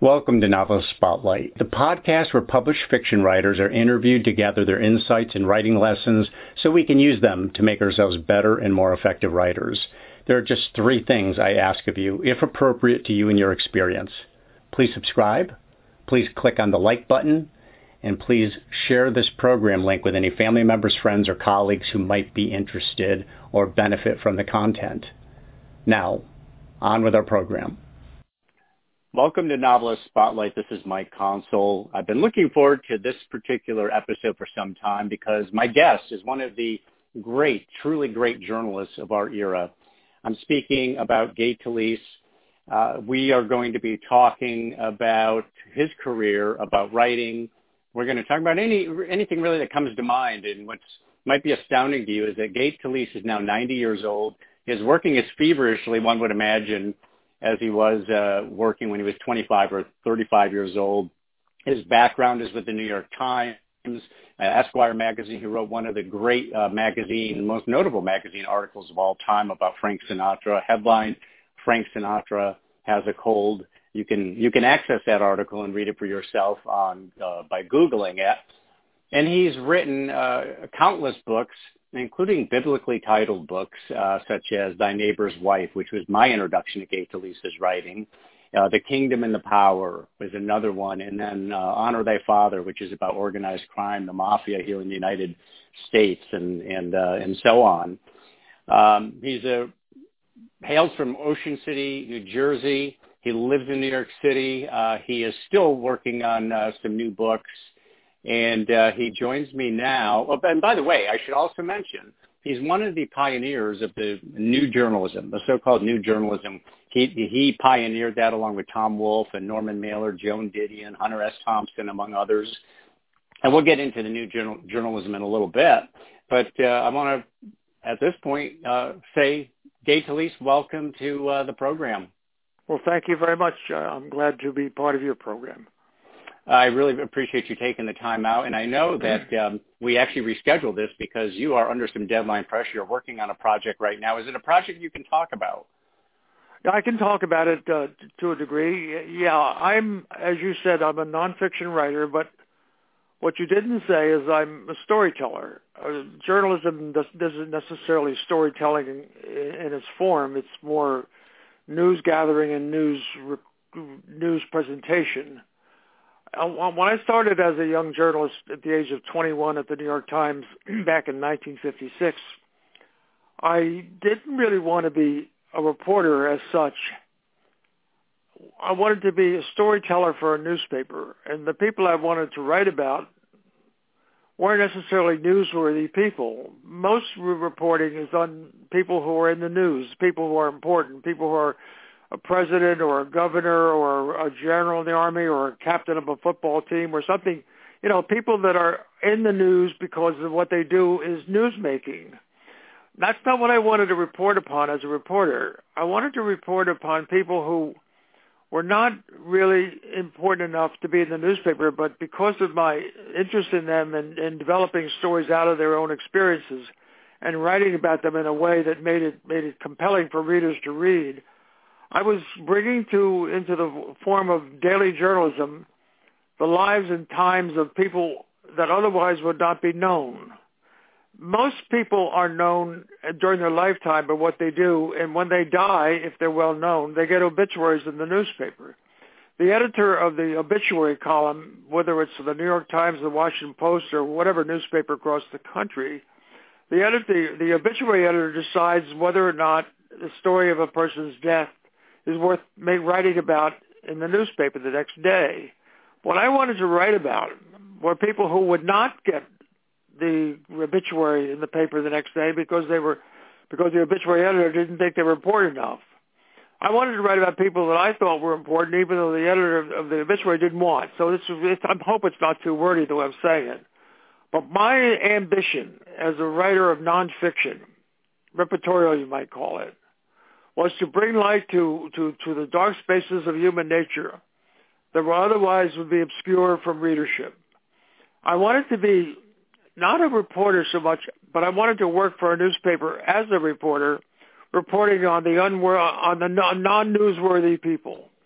Welcome to Novelist Spotlight, the podcast where published fiction writers are interviewed to gather their insights and writing lessons so we can use them to make ourselves better and more effective writers. There are just 3 things I ask of you, if appropriate to you and your experience. Please subscribe, please click on the like button, and please share this program link with any family members, friends, or colleagues who might be interested or benefit from the content. Now, on with our program. Welcome to Novelist Spotlight. This is Mike Console. I've been looking forward to this particular episode for some time because my guest is one of the great, truly great journalists of our era. I'm speaking about Gay Talese. We are going to be talking about his career, about writing. We're going to talk about anything really that comes to mind. And what might be astounding to you is that Gay Talese is now 90 years old. He is working as feverishly, one would imagine, as he was working when he was 25 or 35 years old. His background is with the New York Times, Esquire magazine. He wrote one of the great most notable magazine articles of all time about Frank Sinatra. Headline, Frank Sinatra Has a Cold. You can access that article and read it for yourself by Googling it. And he's written countless books, including biblically titled books such as Thy Neighbor's Wife, which was my introduction to Gay Talese's writing. The Kingdom and the Power was another one. And then Honor Thy Father, which is about organized crime, the mafia here in the United States, and so on. He hails from Ocean City, New Jersey. He lives in New York City. He is still working on some new books. And he joins me now. Oh, and by the way, I should also mention, he's one of the pioneers of the new journalism, the so-called new journalism. He pioneered that along with Tom Wolfe and Norman Mailer, Joan Didion, Hunter S. Thompson, among others. And we'll get into the new journalism in a little bit. But I want to, at this point, say, Gay Talese, welcome to the program. Well, thank you very much. I'm glad to be part of your program. I really appreciate you taking the time out, and I know that we actually rescheduled this because you are under some deadline pressure. You're working on a project right now. Is it a project you can talk about? I can talk about it to a degree. Yeah, as you said, I'm a nonfiction writer, but what you didn't say is I'm a storyteller. Journalism isn't necessarily storytelling in its form. It's more news gathering and news presentation. When I started as a young journalist at the age of 21 at the New York Times back in 1956, I didn't really want to be a reporter as such. I wanted to be a storyteller for a newspaper, and the people I wanted to write about weren't necessarily newsworthy people. Most reporting is on people who are in the news, people who are important, people who are a president or a governor or a general in the army or a captain of a football team or something, people that are in the news because of what they do is newsmaking. That's not what I wanted to report upon as a reporter. I wanted to report upon people who were not really important enough to be in the newspaper, but because of my interest in them and developing stories out of their own experiences and writing about them in a way that made it compelling for readers to read, I was bringing into the form of daily journalism the lives and times of people that otherwise would not be known. Most people are known during their lifetime by what they do, and when they die, if they're well known, they get obituaries in the newspaper. The editor of the obituary column, whether it's the New York Times, the Washington Post, or whatever newspaper across the country, the obituary editor decides whether or not the story of a person's death is worth writing about in the newspaper the next day. What I wanted to write about were people who would not get the obituary in the paper the next day because the obituary editor didn't think they were important enough. I wanted to write about people that I thought were important, even though the editor of the obituary didn't want. So I hope it's not too wordy the way I'm saying it. But my ambition as a writer of nonfiction, reportorial you might call it, was to bring light to the dark spaces of human nature that would otherwise would be obscure from readership. I wanted to be not a reporter so much, but I wanted to work for a newspaper as a reporter, reporting on the non-newsworthy people.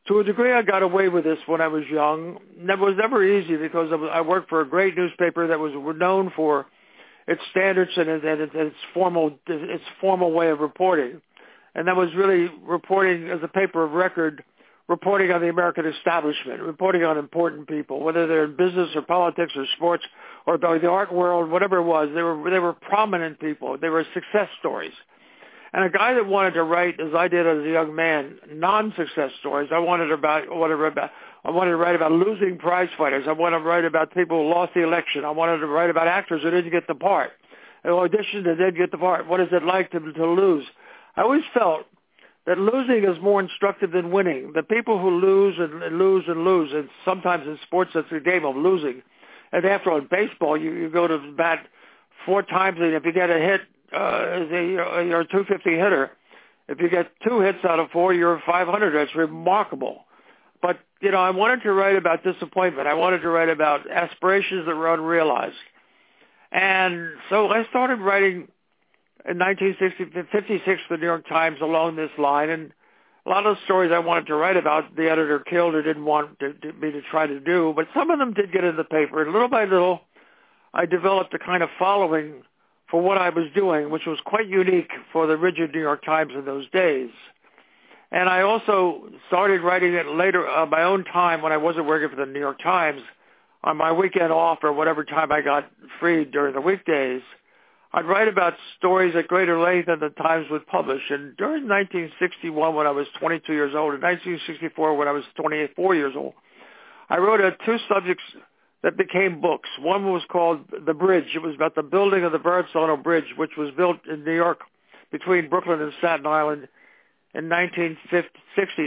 To a degree, I got away with this when I was young. It was never easy because I worked for a great newspaper that was known for its standards and its formal way of reporting. And that was really reporting as a paper of record, reporting on the American establishment, reporting on important people, whether they're in business or politics or sports or the art world, whatever it was. They were prominent people. They were success stories. And a guy that wanted to write, as I did as a young man, non-success stories. I wanted to write about losing prize fighters. I wanted to write about people who lost the election. I wanted to write about actors who didn't get the part, who auditioned and didn't get the part. What is it like to lose? I always felt that losing is more instructive than winning. The people who lose and lose and lose, and sometimes in sports it's a game of losing. And after all, in baseball, you go to bat 4 times, and if you get a hit, you're a 250 hitter. If you get 2 hits out of 4, you're a 500. That's remarkable. But, I wanted to write about disappointment. I wanted to write about aspirations that were unrealized. And so I started writing in 1956 for the New York Times along this line. And a lot of the stories I wanted to write about, the editor killed or didn't want me to try to do. But some of them did get in the paper. And little by little, I developed a kind of following for what I was doing, which was quite unique for the rigid New York Times in those days. And I also started writing it later on my own time when I wasn't working for the New York Times, on my weekend off or whatever time I got free during the weekdays. I'd write about stories at greater length than the Times would publish. And during 1961, when I was 22 years old, and 1964, when I was 24 years old, I wrote 2 subjects that became books. One was called The Bridge. It was about the building of the Verrazzano Bridge, which was built in New York between Brooklyn and Staten Island in 1961,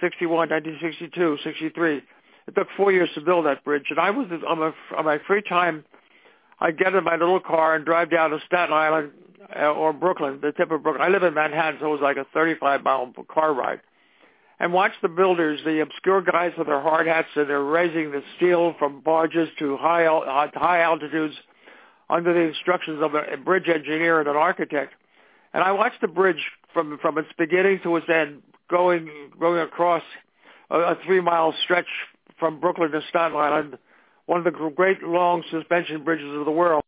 1962, 63. It took 4 years to build that bridge. And I was on my free time, I'd get in my little car and drive down to Staten Island or Brooklyn, the tip of Brooklyn. I live in Manhattan, so it was like a 35-mile car ride. And watch the builders, the obscure guys with their hard hats, and they're raising the steel from barges to high altitudes under the instructions of a bridge engineer and an architect. And I watched the bridge from its beginning to its end, going across a 3-mile stretch from Brooklyn to Staten Island, one of the great long suspension bridges of the world.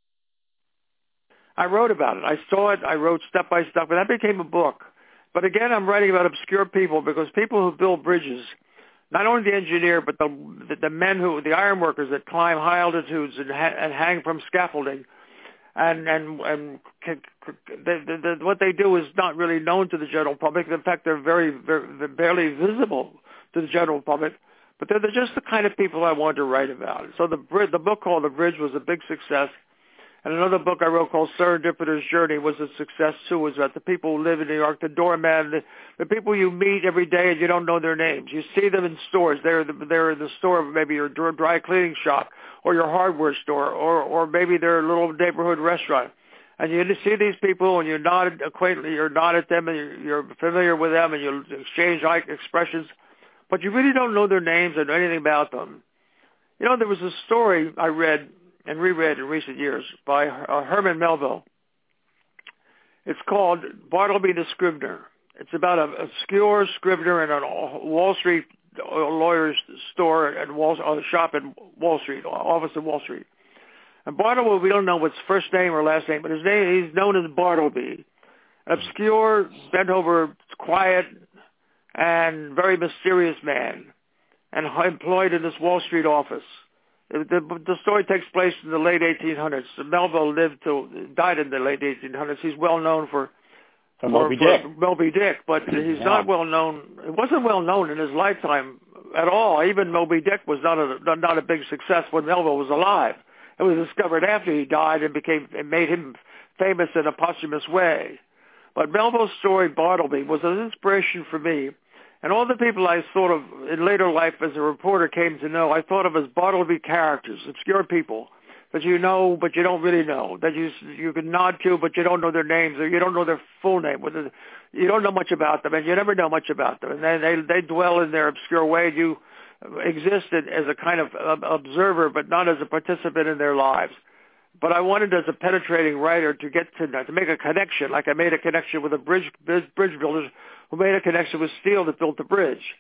I wrote about it. I saw it. I wrote step by step, and that became a book. But again, I'm writing about obscure people because people who build bridges, not only the engineer, but the men the iron workers that climb high altitudes and hang from scaffolding, and what they do is not really known to the general public. In fact, they're they're barely visible to the general public. But they're just the kind of people I wanted to write about. So the book called The Bridge was a big success. And another book I wrote called Serendipitous Journey was a success too. It was about the people who live in New York, the doorman, the people you meet every day and you don't know their names. You see them in stores. They're in the store of maybe your dry cleaning shop or your hardware store, or maybe they're a little neighborhood restaurant. And you see these people and you're not at them and you're familiar with them and you exchange expressions, but you really don't know their names or know anything about them. There was a story I read and reread in recent years by Herman Melville. It's called Bartleby the Scrivener. It's about an obscure scrivener in a Wall Street lawyer's store and shop in Wall Street, office in Wall Street. And Bartleby, we don't know what's first name or last name, but he's known as Bartleby. An obscure, bent over, quiet, and very mysterious man, and employed in this Wall Street office. The story takes place in the late 1800s. Melville died in the late 1800s. He's well known for Moby Dick, but he's not well known. It wasn't well known in his lifetime at all. Even Moby Dick was not a big success when Melville was alive. It was discovered after he died and made him famous in a posthumous way. But Melville's story, Bartleby, was an inspiration for me. And all the people I sort of, in later life as a reporter, came to know, I thought of as Bartleby characters, obscure people that you know but you don't really know, that you can nod to but you don't know their names or you don't know their full name. You don't know much about them, and you never know much about them. And they dwell in their obscure way. You exist as a kind of observer but not as a participant in their lives. But I wanted, as a penetrating writer, to make a connection, like I made a connection with the bridge builders who made a connection with steel that built the bridge.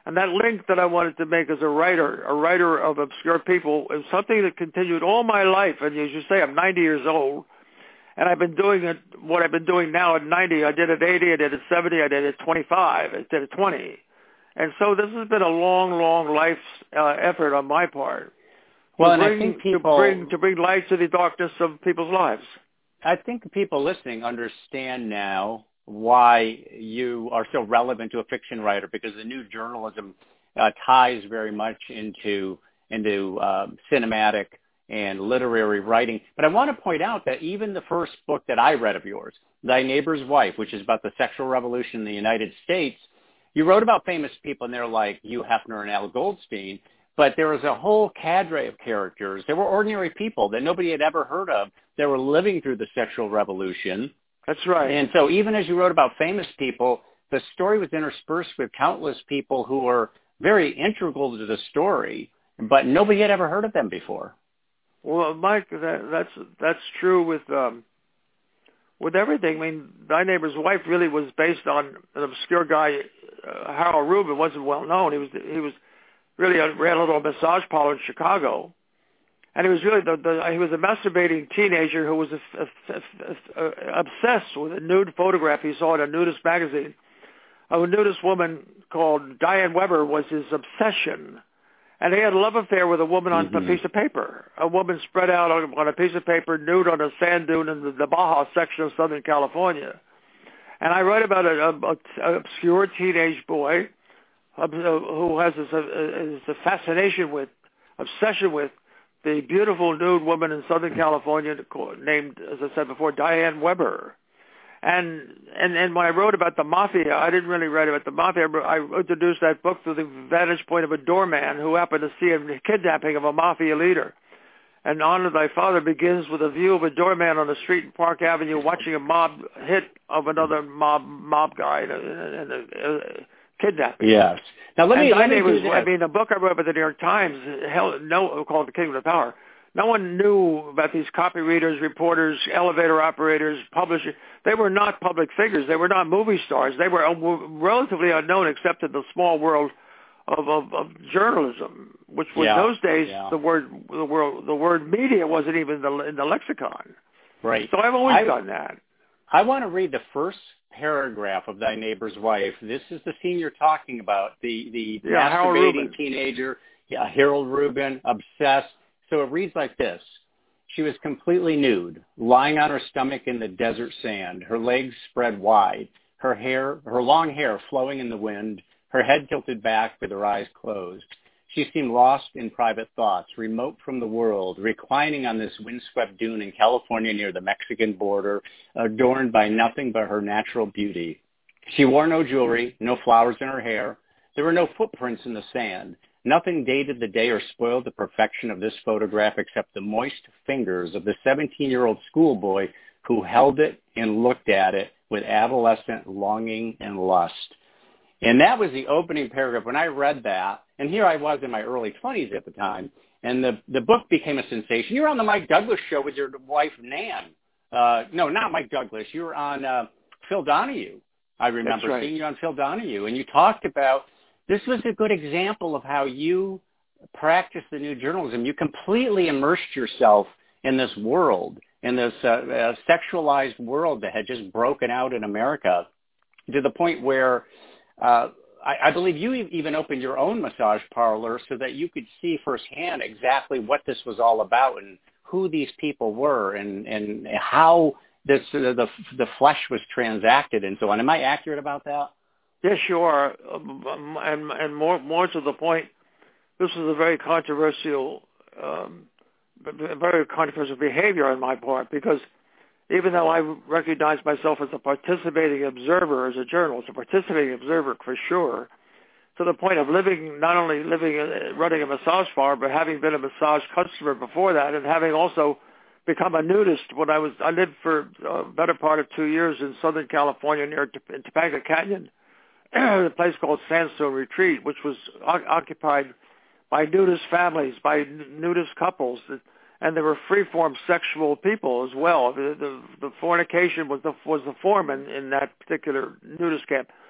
And that link that I wanted to make as a writer of obscure people, is something that continued all my life. And as you say, I'm 90 years old, and I've been doing it, what I've been doing now at 90. I did at 80, I did at 70, I did at 25, I did at 20. And so this has been a long life's effort on my part. Well, and I think people... To bring light to the darkness of people's lives. I think people listening understand now why you are so relevant to a fiction writer, because the new journalism ties very much into cinematic and literary writing. But I want to point out that even the first book that I read of yours, Thy Neighbor's Wife, which is about the sexual revolution in the United States, you wrote about famous people, and they're like Hugh Hefner and Al Goldstein, but there was a whole cadre of characters. There were ordinary people that nobody had ever heard of that were living through the sexual revolution. That's right. And so even as you wrote about famous people, the story was interspersed with countless people who were very integral to the story, but nobody had ever heard of them before. Well, Mike, that's true with everything. I mean, Thy Neighbor's Wife really was based on an obscure guy. Harold Rubin wasn't well known. He was really ran a little massage parlor in Chicago. And he was really he was a masturbating teenager who was obsessed with a nude photograph he saw in a nudist magazine. A nudist woman called Diane Weber was his obsession. And he had a love affair with a woman on a piece of paper. A woman spread out on a piece of paper, nude on a sand dune in the Baja section of Southern California. And I write about an obscure teenage boy who has this fascination with, obsession with, the beautiful nude woman in Southern California named, as I said before, Diane Weber. And when I wrote about the mafia, I didn't really write about the mafia. I introduced that book through the vantage point of a doorman who happened to see a kidnapping of a mafia leader. And Honor Thy Father begins with a view of a doorman on the street in Park Avenue watching a mob hit of another mob guy and kidnapping. Yes. Now let me do this. I mean, the book I wrote about the New York Times, called The Kingdom of Power. No one knew about these copy readers, reporters, elevator operators, publishers. They were not public figures. They were not movie stars. They were relatively unknown, except in the small world of journalism, which was those days the word media wasn't even in the lexicon. Right. So I've always done that. I want to read the first paragraph of Thy Neighbor's Wife. This is the scene you're talking about. The masturbating teenager, Harold Rubin, obsessed. So it reads like this. She was completely nude, lying on her stomach in the desert sand, her legs spread wide, her long hair flowing in the wind, her head tilted back with her eyes closed. She seemed lost in private thoughts, remote from the world, reclining on this windswept dune in California near the Mexican border, adorned by nothing but her natural beauty. She wore no jewelry, no flowers in her hair. There were no footprints in the sand. Nothing dated the day or spoiled the perfection of this photograph except the moist fingers of the 17-year-old schoolboy who held it and looked at it with adolescent longing and lust. And that was the opening paragraph. When I read that, and here I was in my early 20s at the time, and the book became a sensation. You were on the Mike Douglas show with your wife, Nan. No, not Mike Douglas. You were on Phil Donahue. I remember seeing you on Phil Donahue, and you talked about this was a good example of how you practice the new journalism. You completely immersed yourself in this world, in this sexualized world that had just broken out in America, to the point where I believe you even opened your own massage parlor so that you could see firsthand exactly what this was all about and who these people were and how the flesh was transacted and so on. Am I accurate about that? Yes, you are. And more to the point, this was a very controversial behavior on my part, because even though I recognize myself as a participating observer, as a journalist, a participating observer for sure, to the point of not only running a massage bar, but having been a massage customer before that, and having also become a nudist when I lived for a better part of 2 years in Southern California near Topanga Canyon, a place called Sandstone Retreat, which was occupied by nudist families, by nudist couples, and there were free-form sexual people as well. The fornication was the form in that particular nudist camp.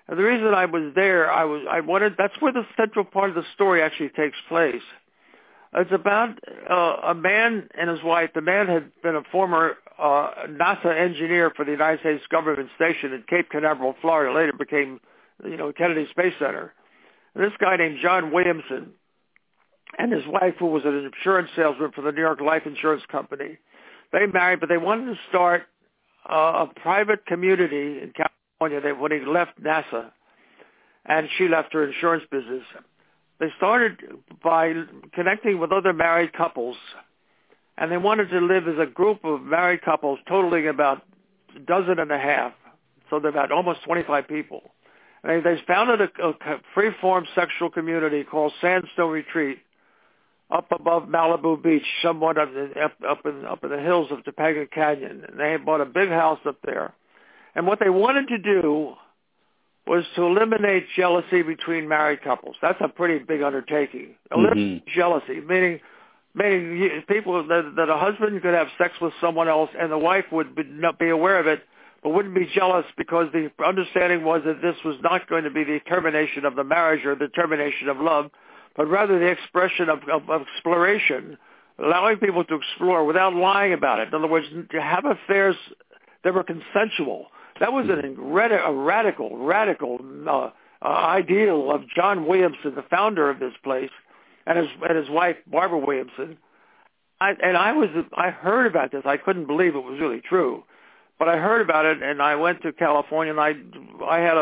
And the reason I was there, that's where the central part of the story actually takes place. It's about a man and his wife. The man had been a former NASA engineer for the United States government station in Cape Canaveral, Florida. Later became, Kennedy Space Center. And this guy named John Williamson and his wife, who was an insurance salesman for the New York Life Insurance Company, they married, but they wanted to start a private community in California when he left NASA, and she left her insurance business. They started by connecting with other married couples, and they wanted to live as a group of married couples totaling about a dozen and a half, so they're about almost 25 people. And they founded a free-form sexual community called Sandstone Retreat up above Malibu Beach, somewhat up in the hills of Topanga Canyon. And they had bought a big house up there. And what they wanted to do was to eliminate jealousy between married couples. That's a pretty big undertaking. Eliminate jealousy, meaning people that a husband could have sex with someone else and the wife would not be aware of it, but wouldn't be jealous because the understanding was that this was not going to be the termination of the marriage or the termination of love, but rather the expression of exploration, allowing people to explore without lying about it. In other words, to have affairs that were consensual. That was a radical ideal of John Williamson, the founder of this place, and his wife Barbara Williamson. I heard about this. I couldn't believe it was really true, but I heard about it, and I went to California, and I had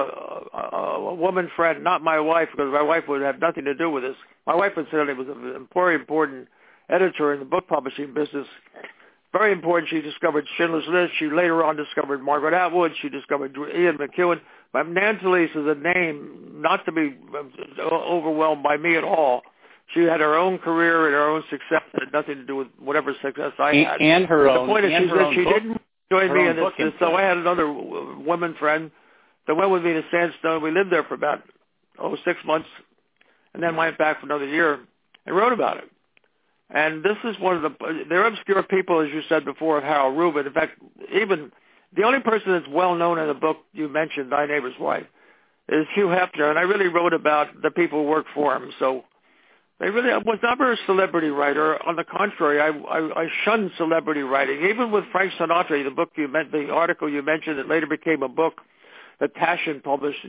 a woman friend, not my wife, because my wife would have nothing to do with this. My wife, incidentally, was a very important editor in the book publishing business. Very important. She discovered Schindler's List. She later on discovered Margaret Atwood. She discovered Ian McEwan. But Nancy Lease is a name not to be overwhelmed by me at all. She had her own career and her own success. It had nothing to do with whatever success I had. And her own. The point is, she didn't join me in this. So I had another woman friend that went with me to Sandstone. We lived there for about 6 months, and then went back for another year and wrote about it. And this is one of they're obscure people, as you said before, of Harold Rubin. In fact, even the only person that's well known in the book you mentioned, Thy Neighbor's Wife, is Hugh Hefner. And I really wrote about the people who work for him. So I was never a celebrity writer. On the contrary, I shunned celebrity writing. Even with Frank Sinatra, the article you mentioned that later became a book that Taschen published.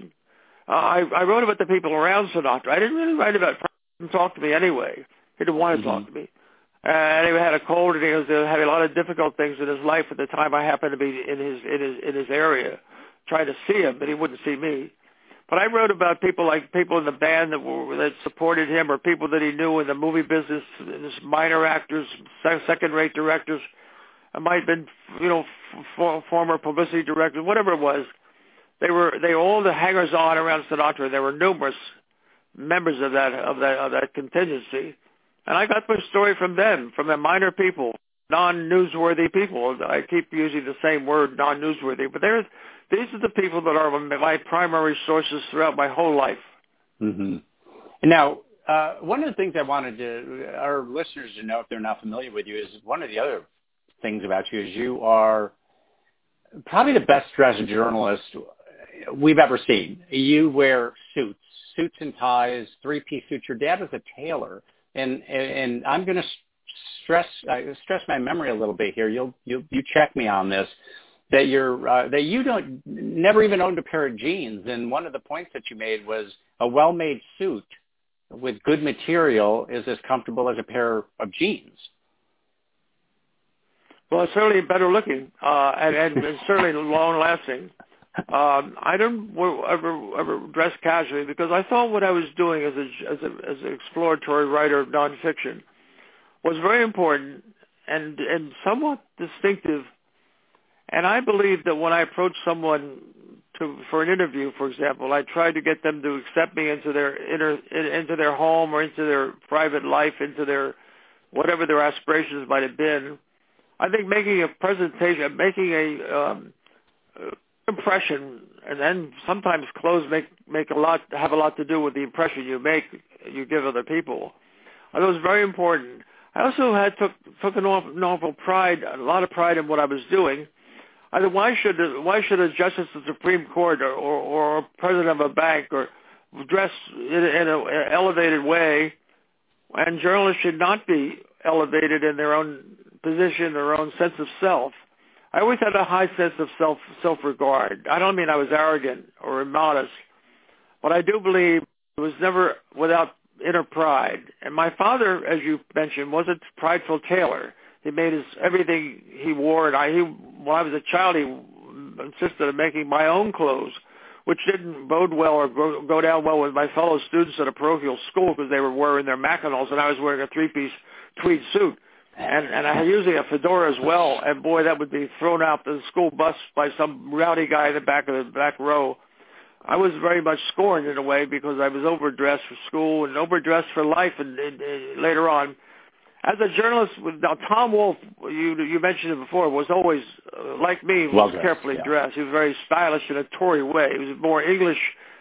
I wrote about the people around Sinatra. I didn't really write about Frank. He didn't talk to me anyway. He didn't want to talk to me. And he had a cold, and he was having a lot of difficult things in his life at the time. I happened to be in his area, trying to see him, but he wouldn't see me. But I wrote about people in the band that supported him, or people that he knew in the movie business, minor actors, second-rate directors. It might have been, former publicity directors, whatever it was. They were all the hangers-on around Sinatra. There were numerous members of that contingency. And I got my story from them, from the minor people, non-newsworthy people. I keep using the same word, non-newsworthy. But these are the people that are my primary sources throughout my whole life. Mm-hmm. Now, one of the things I wanted our listeners to know, if they're not familiar with you, is one of the other things about you is you are probably the best-dressed journalist we've ever seen. You wear suits and ties, three-piece suits. Your dad was a tailor. And I'm going to stress my memory a little bit here. You check me on this. That you never even owned a pair of jeans. And one of the points that you made was a well-made suit with good material is as comfortable as a pair of jeans. Well, it's certainly better looking and certainly long-lasting. I don't ever dress casually because I thought what I was doing as an exploratory writer of nonfiction was very important and somewhat distinctive. And I believe that when I approach someone for an interview, for example, I try to get them to accept me into their home or into their private life, into their whatever their aspirations might have been. I think making a presentation, making a impression, and then sometimes clothes have a lot to do with the impression you give other people. That was very important. I also took a lot of pride in what I was doing. why should a justice of the Supreme Court or a president of a bank or dress in an elevated way, and journalists should not be elevated in their own position, their own sense of self? I always had a high sense of self-regard. I don't mean I was arrogant or immodest, but I do believe it was never without inner pride. And my father, as you mentioned, was a prideful tailor. He made everything he wore, and when I was a child, he insisted on making my own clothes, which didn't bode well or go down well with my fellow students at a parochial school because they were wearing their Mackinaws and I was wearing a three-piece tweed suit. And I had usually a fedora as well, and boy, that would be thrown out the school bus by some rowdy guy in the back row. I was very much scorned in a way because I was overdressed for school and overdressed for life, and later on. As a journalist, now Tom Wolfe, you mentioned it before, was always, like me, was carefully dressed. He was very stylish in a Tory way. He was more English,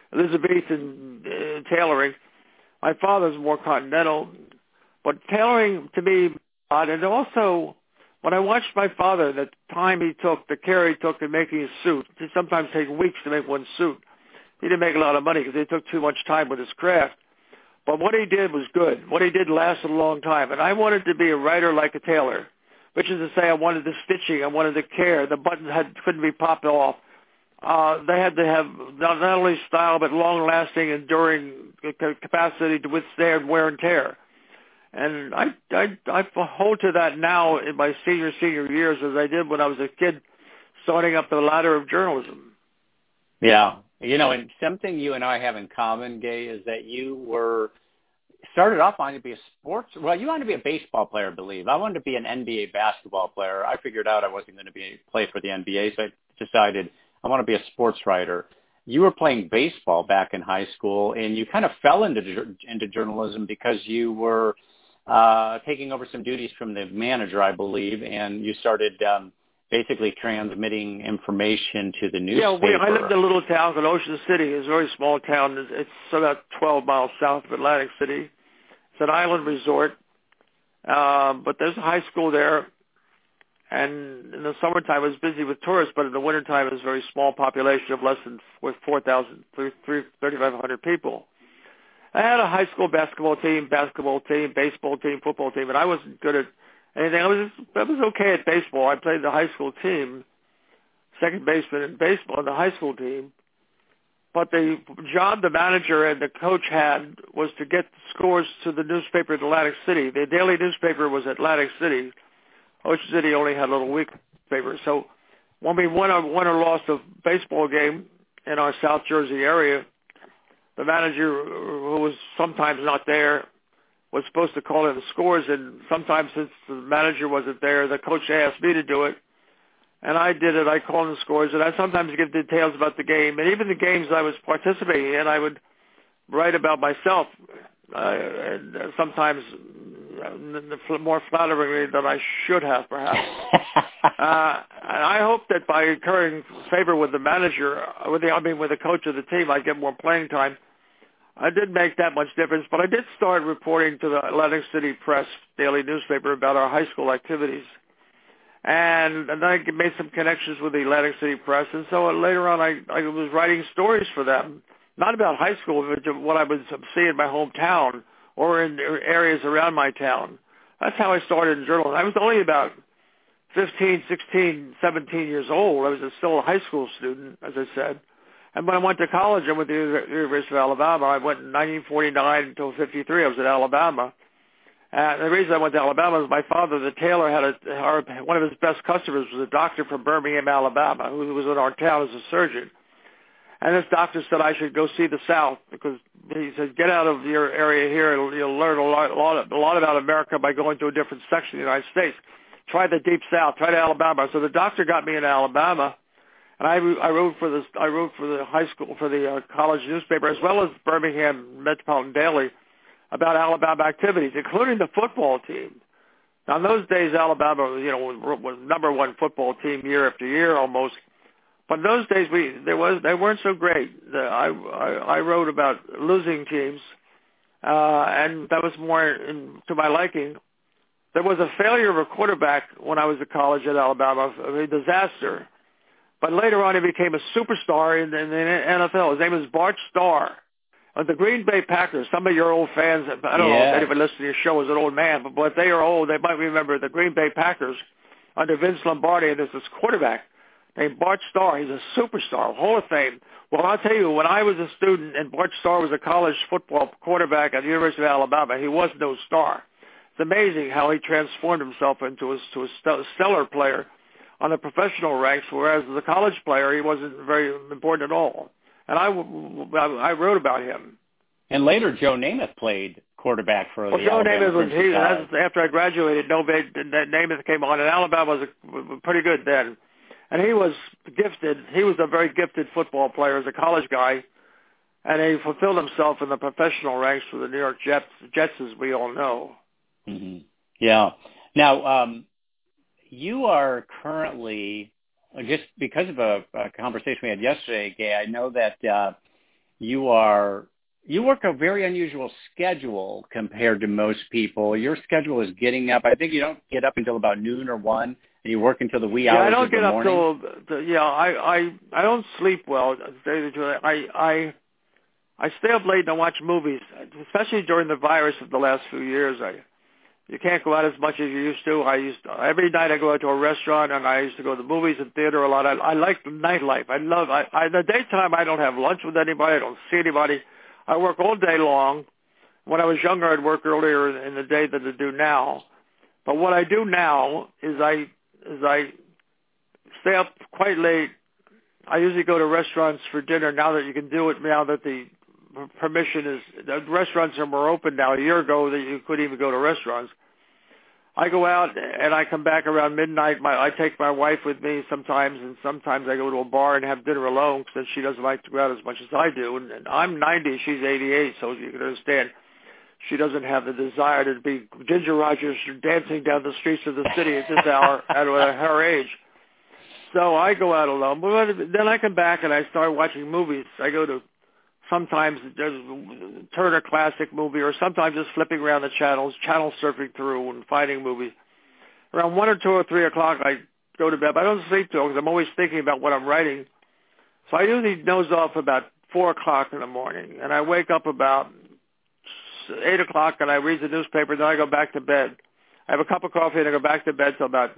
Elizabethan tailoring. My father's more continental. But tailoring, to me, and also, when I watched my father, the time he took, the care he took in making his suit, it sometimes take weeks to make one suit. He didn't make a lot of money because he took too much time with his craft. But what he did was good. What he did lasted a long time. And I wanted to be a writer like a tailor, which is to say I wanted the stitching, I wanted the care. The buttons couldn't be popped off. They had to have not only style but long-lasting, enduring capacity to withstand wear and tear. And I hold to that now in my senior years as I did when I was a kid starting up the ladder of journalism. Yeah. And something you and I have in common, Gay, is that you started off wanting to be you wanted to be a baseball player, I believe. I wanted to be an NBA basketball player. I figured out I wasn't going to play for the NBA, so I decided I want to be a sports writer. You were playing baseball back in high school, and you kind of fell into journalism because you were taking over some duties from the manager, I believe, and you started basically transmitting information to the newspaper. Yeah, I lived in a little town called Ocean City. It's a very small town. It's about 12 miles south of Atlantic City. It's an island resort, but there's a high school there. And in the summertime, it was busy with tourists, but in the wintertime, it was a very small population of less than 3,500 people. I had a high school basketball team, baseball team, football team, and I wasn't good at anything. I was okay at baseball. I played the high school team, second baseman in baseball in the high school team. But the job the manager and the coach had was to get the scores to the newspaper in Atlantic City. The daily newspaper was Atlantic City. Ocean City only had a little weekly paper. So when we won or lost a baseball game in our South Jersey area, the manager, who was sometimes not there, was supposed to call in the scores, and sometimes since the manager wasn't there, the coach asked me to do it, and I did it. I called in the scores, and I sometimes give details about the game, and even the games I was participating in, I would write about myself, and sometimes more flatteringly than I should have, perhaps. And I hope that by incurring favor with the manager, with the coach of the team, I'd get more playing time. I didn't make that much difference, but I did start reporting to the Atlantic City Press daily newspaper about our high school activities. And then I made some connections with the Atlantic City Press, and so later on I was writing stories for them, not about high school, but what I was seeing in my hometown or in areas around my town. That's how I started in journalism. I was only about 15, 16, 17 years old. I was still a high school student, as I said. And when I went to college, I went to the University of Alabama. I went in 1949 until 53. I was at Alabama. And the reason I went to Alabama is my father, the tailor, one of his best customers was a doctor from Birmingham, Alabama, who was in our town as a surgeon. And this doctor said I should go see the South because he said, get out of your area here. You'll learn a lot about America by going to a different section of the United States. Try the Deep South. Try to Alabama. So the doctor got me in Alabama. And I wrote for the high school, for the college newspaper, as well as Birmingham Metropolitan Daily, about Alabama activities, including the football team. Now, in those days, Alabama, was number one football team year after year almost. But in those days, they weren't so great. I wrote about losing teams, and that was more to my liking. There was a failure of a quarterback when I was at college at Alabama, a disaster. But later on, he became a superstar in the NFL. His name was Bart Starr. The Green Bay Packers, some of your old fans, I don't know if anybody listening to your show is an old man, but if they are old, they might remember the Green Bay Packers under Vince Lombardi, and there's this quarterback named Bart Starr. He's a superstar, Hall of Fame. Well, I'll tell you, when I was a student and Bart Starr was a college football quarterback at the University of Alabama, he was no star. It's amazing how he transformed himself into a stellar player on the professional ranks, whereas as a college player, he wasn't very important at all. And I wrote about him. And later, Joe Namath played quarterback for the Joe Alabama Namath was after I graduated. Namath came on, and Alabama was pretty good then. And he was gifted. He was a very gifted football player as a college guy, and he fulfilled himself in the professional ranks for the New York Jets, as we all know. Mm-hmm. Yeah. Now, you are currently, just because of a conversation we had yesterday, Gay, I know that you work a very unusual schedule compared to most people. Your schedule is getting up. I think you don't get up until about noon or 1, and you work until the wee hours of the morning. I don't get up till I don't sleep well. I stay up late and I watch movies, especially during the virus of the last few years. You can't go out as much as you used to. Every night I go out to a restaurant, and I used to go to the movies and theater a lot. I like the nightlife. In the daytime, I don't have lunch with anybody. I don't see anybody. I work all day long. When I was younger, I'd work earlier in the day than I do now. But what I do now is I stay up quite late. I usually go to restaurants for dinner now that you can do it, now that the restaurants are more open now. A year ago, that you couldn't even go to restaurants. I go out and I come back around midnight. I take my wife with me sometimes, and sometimes I go to a bar and have dinner alone because she doesn't like to go out as much as I do. And I'm 90, she's 88, so you can understand she doesn't have the desire to be Ginger Rogers dancing down the streets of the city at this hour at her age. So I go out alone. But then I come back and I start watching movies. I go to sometimes there's a Turner Classic movie, or sometimes just flipping around the channel surfing through and finding movies. Around 1 or 2 or 3 o'clock, I go to bed. But I don't sleep till, because I'm always thinking about what I'm writing. So I usually doze off about 4 o'clock in the morning, and I wake up about 8 o'clock, and I read the newspaper. Then I go back to bed. I have a cup of coffee, and I go back to bed till about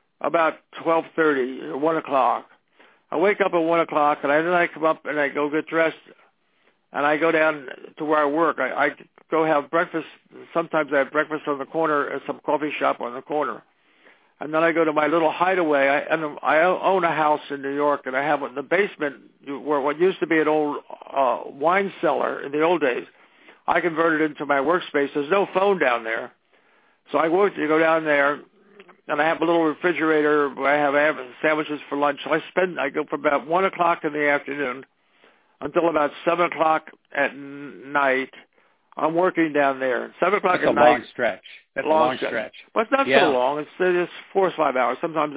12:30 or 1 o'clock. I wake up at 1 o'clock, and then I come up and I go get dressed. And I go down to where I work. I go have breakfast. Sometimes I have breakfast on the corner at some coffee shop on the corner. And then I go to my little hideaway. I own a house in New York, and I have in the basement where what used to be an old wine cellar in the old days. I converted it into my workspace. There's no phone down there. So I go down there, and I have a little refrigerator where I have sandwiches for lunch. So I go from about 1 o'clock in the afternoon until about 7 o'clock at night. I'm working down there. 7 o'clock at night. That's a long stretch. That's a long stretch. But it's not so long. It's 4 or 5 hours. Sometimes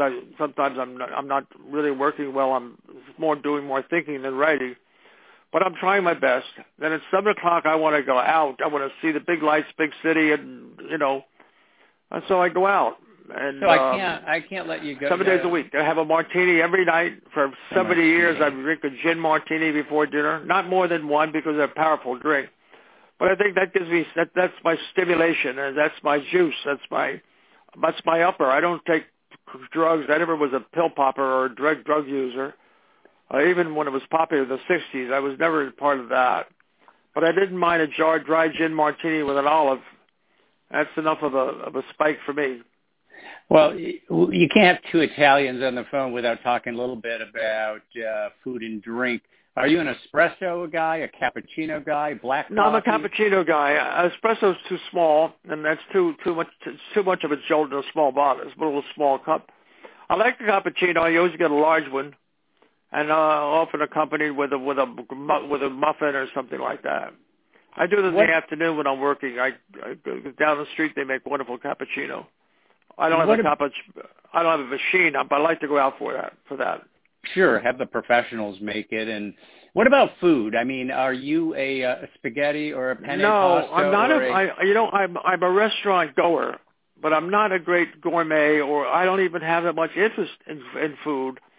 I'm not really working well. I'm doing more thinking than writing. But I'm trying my best. Then at 7 o'clock, I want to go out. I want to see the big lights, big city, and and so I go out. And so I can't let you go. 7 days a week. I have a martini every night. For 70 years, I drink a gin martini before dinner. Not more than one, because they're a powerful drink. But I think that gives me that's my stimulation, and that's my juice. That's my upper. I don't take drugs. I never was a pill popper or a drug user. Even when it was popular in the 60s, I was never part of that. But I didn't mind a dry gin martini with an olive. That's enough of a spike for me. Well, you can't have two Italians on the phone without talking a little bit about food and drink. Are you an espresso guy, a cappuccino guy, black coffee? No, I'm a cappuccino guy. Espresso's too small, and that's too much of a jolt in a small bottle. It's a little small cup. I like the cappuccino. You always get a large one, and often accompanied with a muffin or something like that. I do it in the afternoon when I'm working. I go down the street. They make wonderful cappuccino. I don't have a machine, but I like to go out for that. Sure, have the professionals make it. And what about food? I mean, are you a spaghetti or a penne pasta? No, I'm not. I'm a restaurant goer, but I'm not a great gourmet, or I don't even have that much interest in food.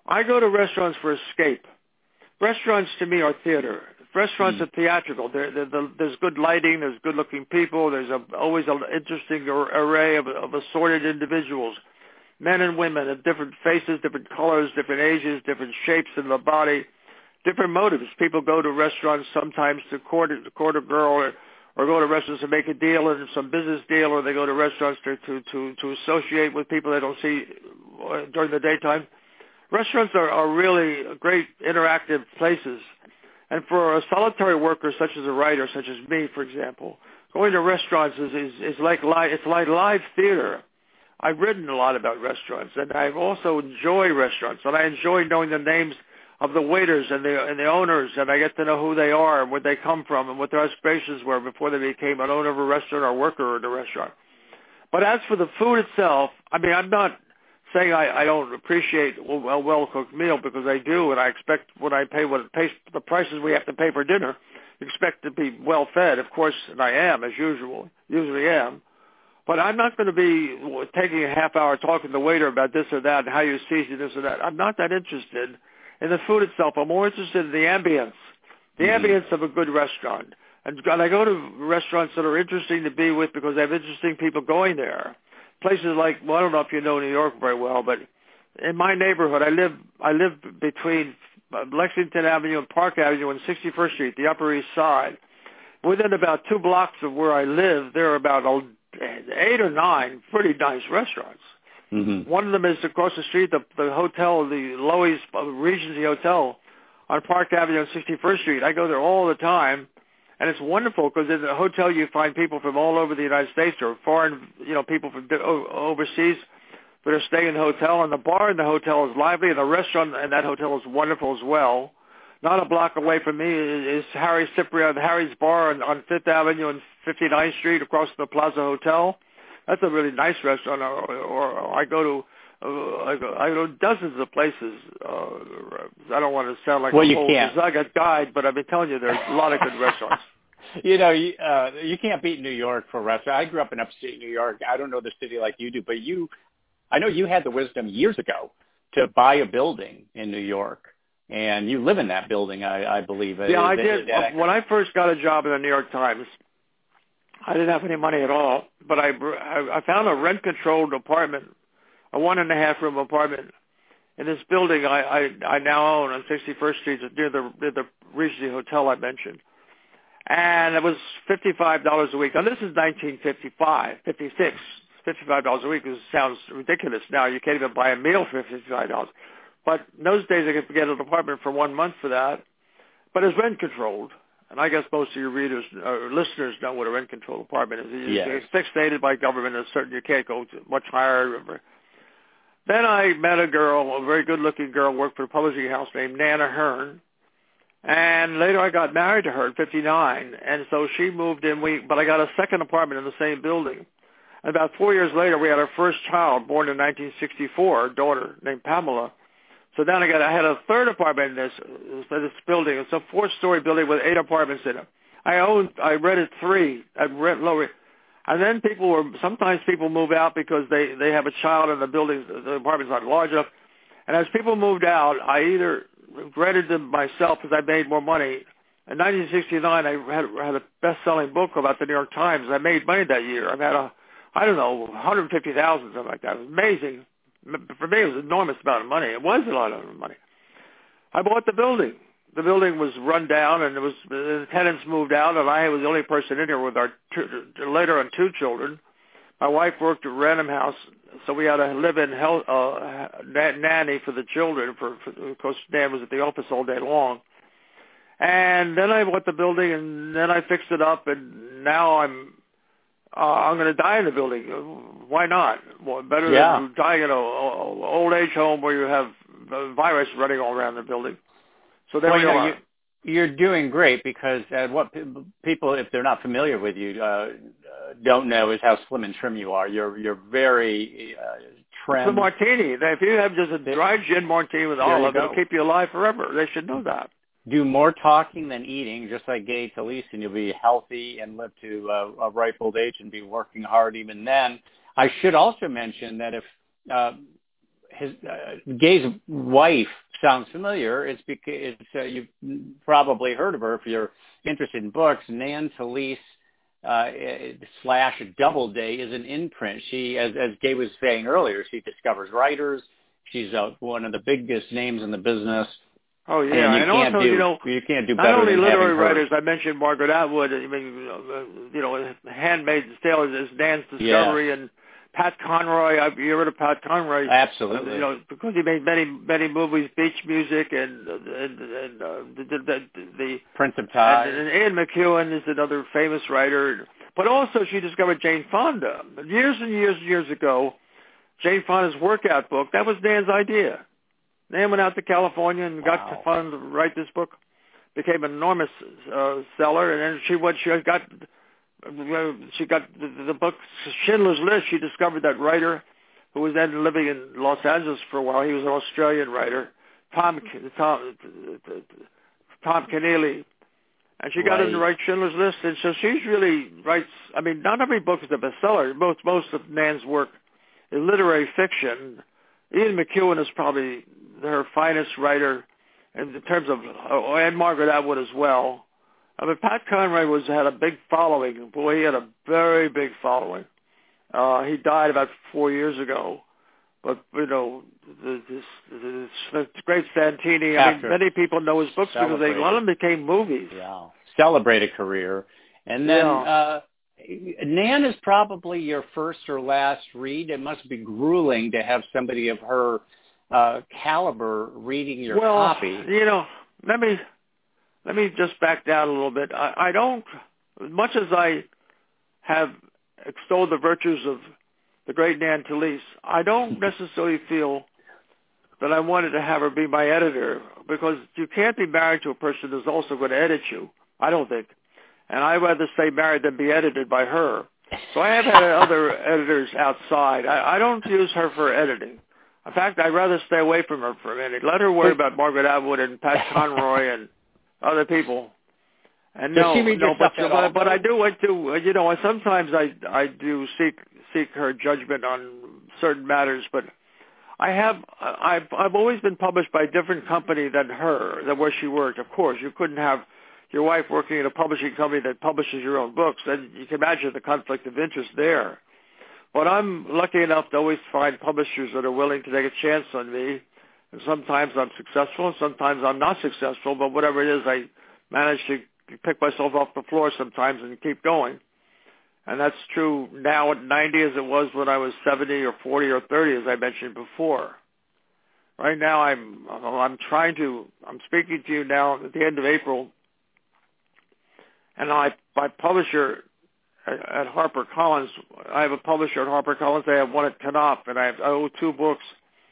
I go to restaurants for escape. Restaurants to me are theater. Restaurants are theatrical. There's good lighting. There's good-looking people. There's always an interesting array of assorted individuals, men and women of different faces, different colors, different ages, different shapes in the body, different motives. People go to restaurants sometimes to court a girl, or go to restaurants to make a deal or some business deal, or they go to restaurants to associate with people they don't see during the daytime. Restaurants are really great interactive places. And for a solitary worker such as a writer, such as me, for example, going to restaurants is like live theater. I've written a lot about restaurants, and I also enjoy restaurants, and I enjoy knowing the names of the waiters and the owners, and I get to know who they are and where they come from and what their aspirations were before they became an owner of a restaurant or worker in a restaurant. But as for the food itself, I mean, I'm not saying I don't appreciate a well-cooked meal, because I do, and I expect when I pay the prices we have to pay for dinner, expect to be well-fed, of course, and I am, as usually am. But I'm not going to be taking a half hour talking to the waiter about this or that and how you season this or that. I'm not that interested in the food itself. I'm more interested in the ambience of a good restaurant. And I go to restaurants that are interesting to be with because they have interesting people going there. Places like, well, I don't know if you know New York very well, but in my neighborhood, I live between Lexington Avenue and Park Avenue and 61st Street, the Upper East Side. Within about 2 blocks of where I live, there are about 8 or 9 pretty nice restaurants. Mm-hmm. One of them is across the street, the hotel, the Loews Regency Hotel on Park Avenue and 61st Street. I go there all the time. And it's wonderful because in the hotel you find people from all over the United States or foreign, people from overseas that are staying in the hotel. And the bar in the hotel is lively, and the restaurant in that hotel is wonderful as well. Not a block away from me is Harry's Bar on 5th Avenue and 59th Street across from the Plaza Hotel. That's a really nice restaurant. Or I go to dozens of places. I don't want to sound like a whole Zaga guide, but I've been telling you there's a lot of good restaurants. You can't beat New York for restaurants. I grew up in upstate New York. I don't know the city like you do, but I know you had the wisdom years ago to buy a building in New York, and you live in that building, I believe. Yeah, I did. When I first got a job in the New York Times, I didn't have any money at all, but I found a rent-controlled apartment, a 1.5-room apartment in this building I now own on 61st Street near the Regency Hotel I mentioned. And it was $55 a week. Now, this is 1955, 56. $55 a week sounds ridiculous now. You can't even buy a meal for $55. But in those days, I could get an apartment for 1 month for that. But it's rent-controlled. And I guess most of your readers or listeners know what a rent-controlled apartment is. It's fixated by government. You can't go to much higher. Then I met a girl, a very good-looking girl, worked for a publishing house named Nana Hearn. And later I got married to her at 59. And so she moved in. But I got a second apartment in the same building. And about 4 years later, we had our first child, born in 1964, a daughter named Pamela. So then I had a third apartment in this building. It's a 4-story building with 8 apartments in it. I rented 3. I rent lower. And then sometimes people move out because they have a child and the apartment's not large enough. And as people moved out, I either rented them myself because I made more money. In 1969, I had a best-selling book about the New York Times. I made money that year. I had $150,000, something like that. It was amazing. For me, it was an enormous amount of money. It was a lot of money. I bought the building. The building was run down, and the tenants moved out, and I was the only person in here with later on 2 children. My wife worked at Random House, so we had to live in nanny for the children. Because Nan was at the office all day long. And then I bought the building, and then I fixed it up, and now I'm going to die in the building. Why not? Well, better than dying in an old age home where you have a virus running all around the building. So there we are. You're doing great because what people, if they're not familiar with you, don't know is how slim and trim you are. You're very trim. It's a martini. If you have just a dry gin martini with olive, it'll keep you alive forever. They should know that. Do more talking than eating, just like Gay Talese, and you'll be healthy and live to a ripe old age and be working hard even then. I should also mention that if Gay's wife sounds familiar, it's because you've probably heard of her if you're interested in books. Nan Talese / Doubleday is an imprint. She, as Gay was saying earlier, she discovers writers. She's one of the biggest names in the business. Oh yeah, and also you can't do better not only than literary having her. writers. I mentioned Margaret Atwood. I mean, *Handmaid's Tale* is Nan's discovery, and Pat Conroy. You heard of Pat Conroy? Absolutely. Because he made many movies, Beach Music, and the Prince of Tides. And Ian McEwan is another famous writer. But also, she discovered Jane Fonda years and years ago. Jane Fonda's workout book. That was Nan's idea. Nan went out to California and got the funds to write this book. Became an enormous seller, and then she got the book Schindler's List. She discovered that writer, who was then living in Los Angeles for a while. He was an Australian writer, Tom Keneally, and she got him to write Schindler's List. And so she's really writes. I mean, not every book is a bestseller. Most of Nan's work is literary fiction. Ian McEwan is probably her finest writer in terms of, and Margaret Atwood as well. I mean, Pat Conroy had a big following. Boy, he had a very big following. He died about 4 years ago. But, this great Santini, I mean, many people know his books because a lot of them became movies. Yeah, celebrated career. And then Nan is probably your first or last read. It must be grueling to have somebody of her caliber reading your copy. Let me just back down a little bit. I don't, as much as I have extolled the virtues of the great Nan Talese, I don't necessarily feel that I wanted to have her be my editor, because you can't be married to a person who's also going to edit you, I don't think. And I'd rather stay married than be edited by her. So I have had other editors outside. I don't use her for editing. In fact, I'd rather stay away from her for a minute. Let her worry about Margaret Atwood and Pat Conroy and other people. And but I do like to, sometimes I do seek her judgment on certain matters, but I've always been published by a different company than where she worked. Of course, you couldn't have your wife working in a publishing company that publishes your own books, and you can imagine the conflict of interest there. But I'm lucky enough to always find publishers that are willing to take a chance on me. And sometimes I'm successful, and sometimes I'm not successful, but whatever it is, I manage to pick myself off the floor sometimes and keep going. And that's true now at 90 as it was when I was 70 or 40 or 30, as I mentioned before. Right now I'm speaking to you now at the end of April, and my publisher at HarperCollins, I have a publisher at HarperCollins. I have one at Knopf, and I owe 2 books.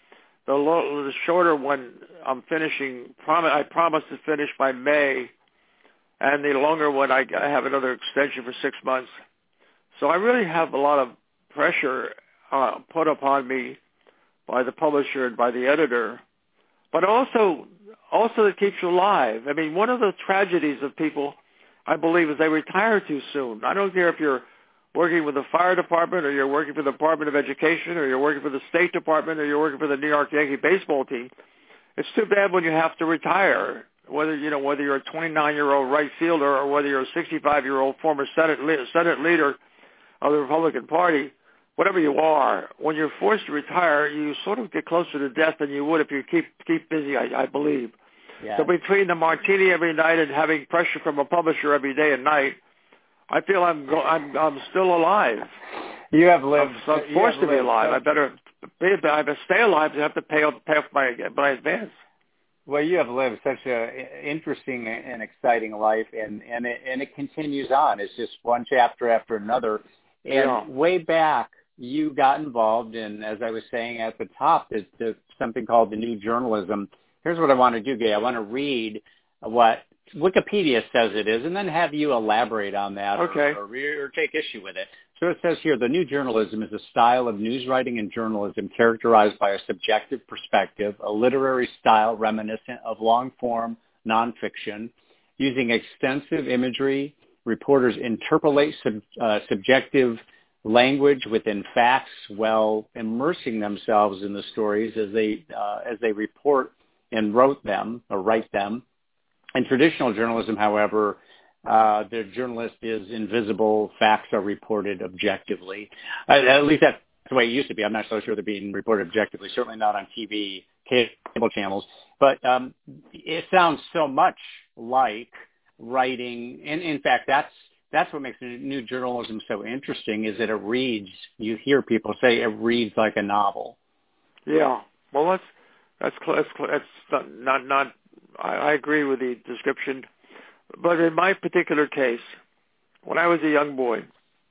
The shorter one I'm finishing, I promised to finish by May, and the longer one I have another extension for 6 months. So I really have a lot of pressure put upon me by the publisher and by the editor, but also it keeps you alive. I mean, one of the tragedies of people, I believe, is they retire too soon. I don't care if you're working with the fire department, or you're working for the Department of Education, or you're working for the State Department, or you're working for the New York Yankee baseball team. It's too bad when you have to retire, whether you're a 29-year-old right fielder or whether you're a 65-year-old former Senate leader of the Republican Party. Whatever you are, when you're forced to retire, you sort of get closer to death than you would if you keep busy, I believe. Yeah. So between the martini every night and having pressure from a publisher every day and night, I feel I'm still alive. You have lived. I'm forced to be alive. I better stay alive to have to pay off my advance. Well, you have lived such a interesting and exciting life, and it continues on. It's just one chapter after another. And way back, you got involved in, as I was saying at the top, something called the New Journalism. Here's what I want to do, Gay. I want to read what Wikipedia says it is, and then have you elaborate on that, okay, or take issue with it. So it says here, the New Journalism is a style of news writing and journalism characterized by a subjective perspective, a literary style reminiscent of long-form nonfiction. Using extensive imagery, reporters interpolate subjective language within facts while immersing themselves in the stories as they report and write them. In traditional journalism, however, the journalist is invisible. Facts are reported objectively. At least that's the way it used to be. I'm not so sure they're being reported objectively, certainly not on TV, cable channels. But it sounds so much like writing. And in fact, that's what makes new journalism so interesting, is that it reads, you hear people say it reads like a novel. Yeah. Well, that's not I agree with the description. But in my particular case, when I was a young boy,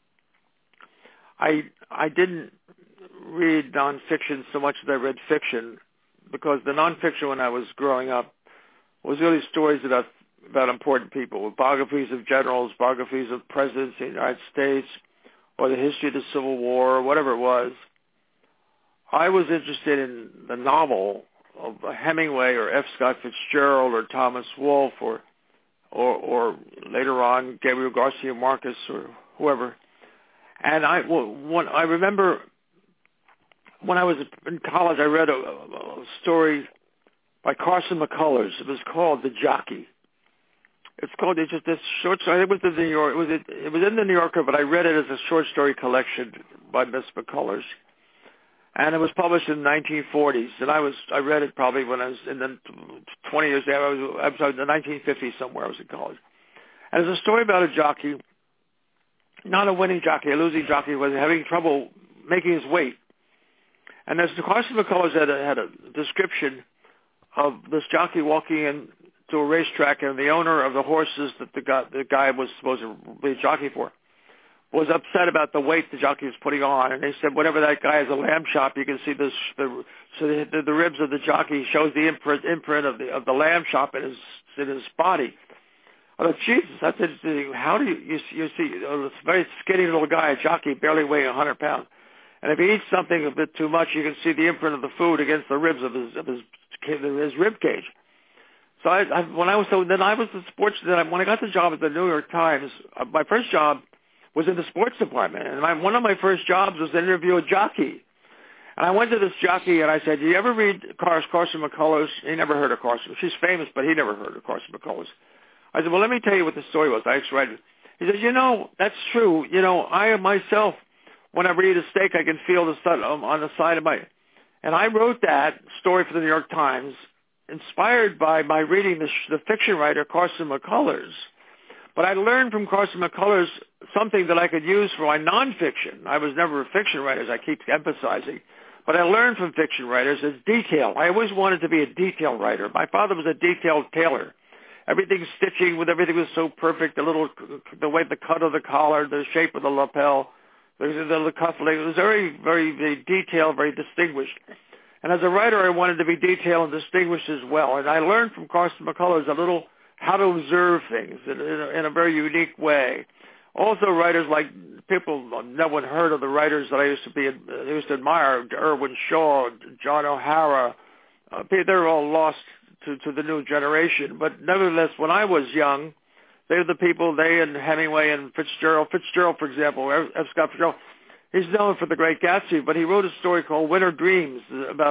I didn't read nonfiction so much as I read fiction, because the nonfiction when I was growing up was really stories about important people, biographies of generals, biographies of presidents of the United States, or the history of the Civil War, or whatever it was. I was interested in the novel of Hemingway or F. Scott Fitzgerald or Thomas Wolfe or later on Gabriel Garcia Marquez or whoever. And I remember when I was in college, I read a story by Carson McCullers. It was called The Jockey. It's just this short story. It was in the New York. It was in the New Yorker, but I read it as a short story collection by Miss McCullers, and it was published in the 1940s. And I read it probably when I was in the 20 years there. I was in the 1950s somewhere. I was in college, and it's a story about a jockey, not a winning jockey, a losing jockey, who was having trouble making his weight. And as Carson McCullers had a description of this jockey walking in to a racetrack, and the owner of the horses that the guy was supposed to be a jockey for was upset about the weight the jockey was putting on. And they said, whenever that guy has a lamb chop, you can see the ribs of the jockey shows the imprint of the lamb chop in his body. I thought, Jesus, that's interesting. How do you see this very skinny little guy, a jockey, barely weighing 100 pounds, and if he eats something a bit too much, you can see the imprint of the food against the ribs of his rib cage. So when I was the sports. Then when I got the job at the New York Times, my first job was in the sports department, and one of my first jobs was to interview a jockey. And I went to this jockey and I said, "Do you ever read Carson McCullers?" He never heard of Carson. She's famous, but he never heard of Carson McCullers. I said, "Well, let me tell you what the story was." I explained it. He said, "That's true. I myself, when I read a steak, I can feel the sun on the side of my." And I wrote that story for the New York Times, inspired by my reading the fiction writer Carson McCullers. But I learned from Carson McCullers something that I could use for my nonfiction. I was never a fiction writer, as I keep emphasizing. But I learned from fiction writers is detail. I always wanted to be a detail writer. My father was a detailed tailor. Everything stitching everything was so perfect. The way the cut of the collar, the shape of the lapel, the cufflink. It was very, very, very detailed, very distinguished. And as a writer, I wanted to be detailed and distinguished as well. And I learned from Carson McCullers a little how to observe things in a very unique way. Also, writers like people, no one heard of the writers that I used to admire, Irwin Shaw, John O'Hara. They're all lost to the new generation. But nevertheless, when I was young, they were the people, they and Hemingway and Fitzgerald. Fitzgerald, for example, F. Scott Fitzgerald, he's known for The Great Gatsby, but he wrote a story called Winter Dreams about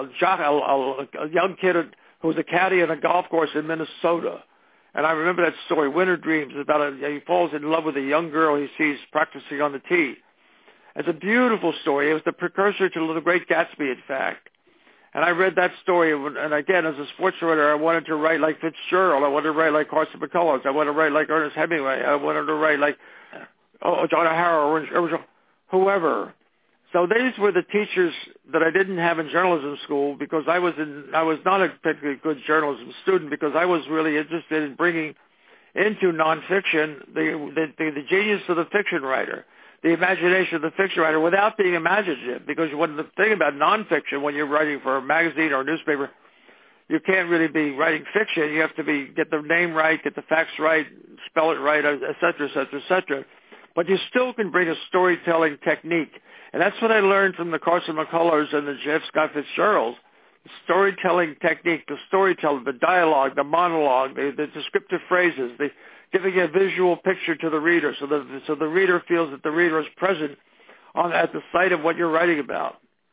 a young kid who was a caddy on a golf course in Minnesota. And I remember that story, Winter Dreams, about he falls in love with a young girl he sees practicing on the tee. It's a beautiful story. It was the precursor to The Great Gatsby, in fact. And I read that story, and again, as a sports writer, I wanted to write like Fitzgerald. I wanted to write like Carson McCullers. I wanted to write like Ernest Hemingway. I wanted to write like John O'Hara or whoever. So these were the teachers that I didn't have in journalism school, because I was not a particularly good journalism student, because I was really interested in bringing into nonfiction the genius of the fiction writer, the imagination of the fiction writer, without being imaginative. Because the thing about nonfiction, when you're writing for a magazine or a newspaper, you can't really be writing fiction. You have to get the name right, get the facts right, spell it right, et cetera, et cetera, et cetera. But you still can bring a storytelling technique. And that's what I learned from the Carson McCullers and the F. Scott Fitzgeralds. The storytelling technique, the storytelling, the dialogue, the monologue, the descriptive phrases, the giving a visual picture to the reader so the reader feels that the reader is present at the site of what you're writing about.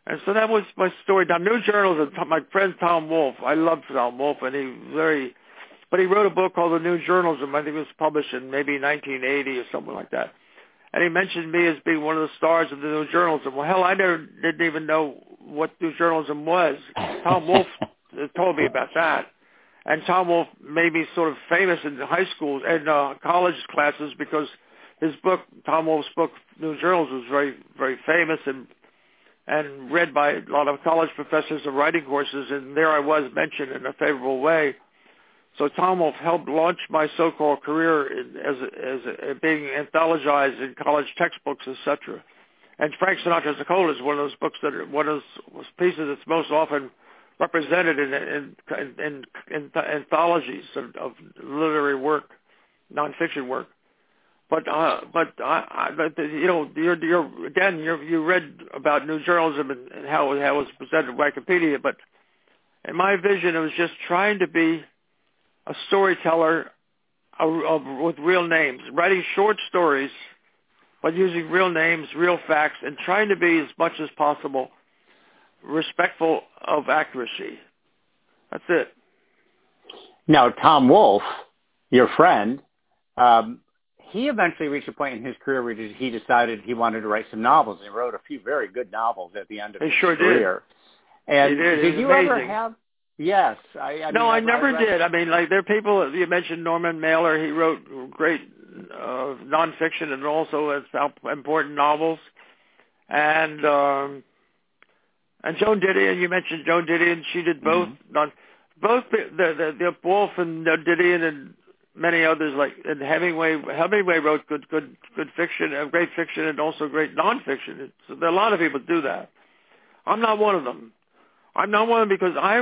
And so that was my story. Now, new journalism, my friend Tom Wolfe, I love Tom Wolfe, and but he wrote a book called The New Journalism. I think it was published in maybe 1980 or something like that. And he mentioned me as being one of the stars of the new journalism. Well, hell, I didn't even know what new journalism was. Tom Wolfe told me about that. And Tom Wolfe made me sort of famous in high school and college classes because his book, Tom Wolfe's book, New Journalism, was very, very famous and read by a lot of college professors of writing courses. And there I was mentioned in a favorable way. So Tom Wolfe helped launch my so-called career as being anthologized in college textbooks, etc. And Frank Sinatra's A Cold is one of those books one of those pieces that's most often represented in anthologies of literary work, nonfiction work. But you read about new journalism and how it was presented by Wikipedia. But in my vision, it was just trying to be a storyteller with real names, writing short stories, but using real names, real facts, and trying to be as much as possible respectful of accuracy. That's it. Now, Tom Wolfe, your friend, he eventually reached a point in his career where he decided he wanted to write some novels. He wrote a few very good novels at the end of his career. Did. And did you ever have? Yes. I never did. I mean, like, there are people, you mentioned Norman Mailer. He wrote great nonfiction and also important novels. And Joan Didion, you mentioned Joan Didion. She did both. Mm-hmm. Both the Wolfe and Didion and many others, like, and Hemingway. Hemingway wrote good fiction, great fiction, and also great nonfiction. So there are a lot of people do that. I'm not one of them. I'm not one because I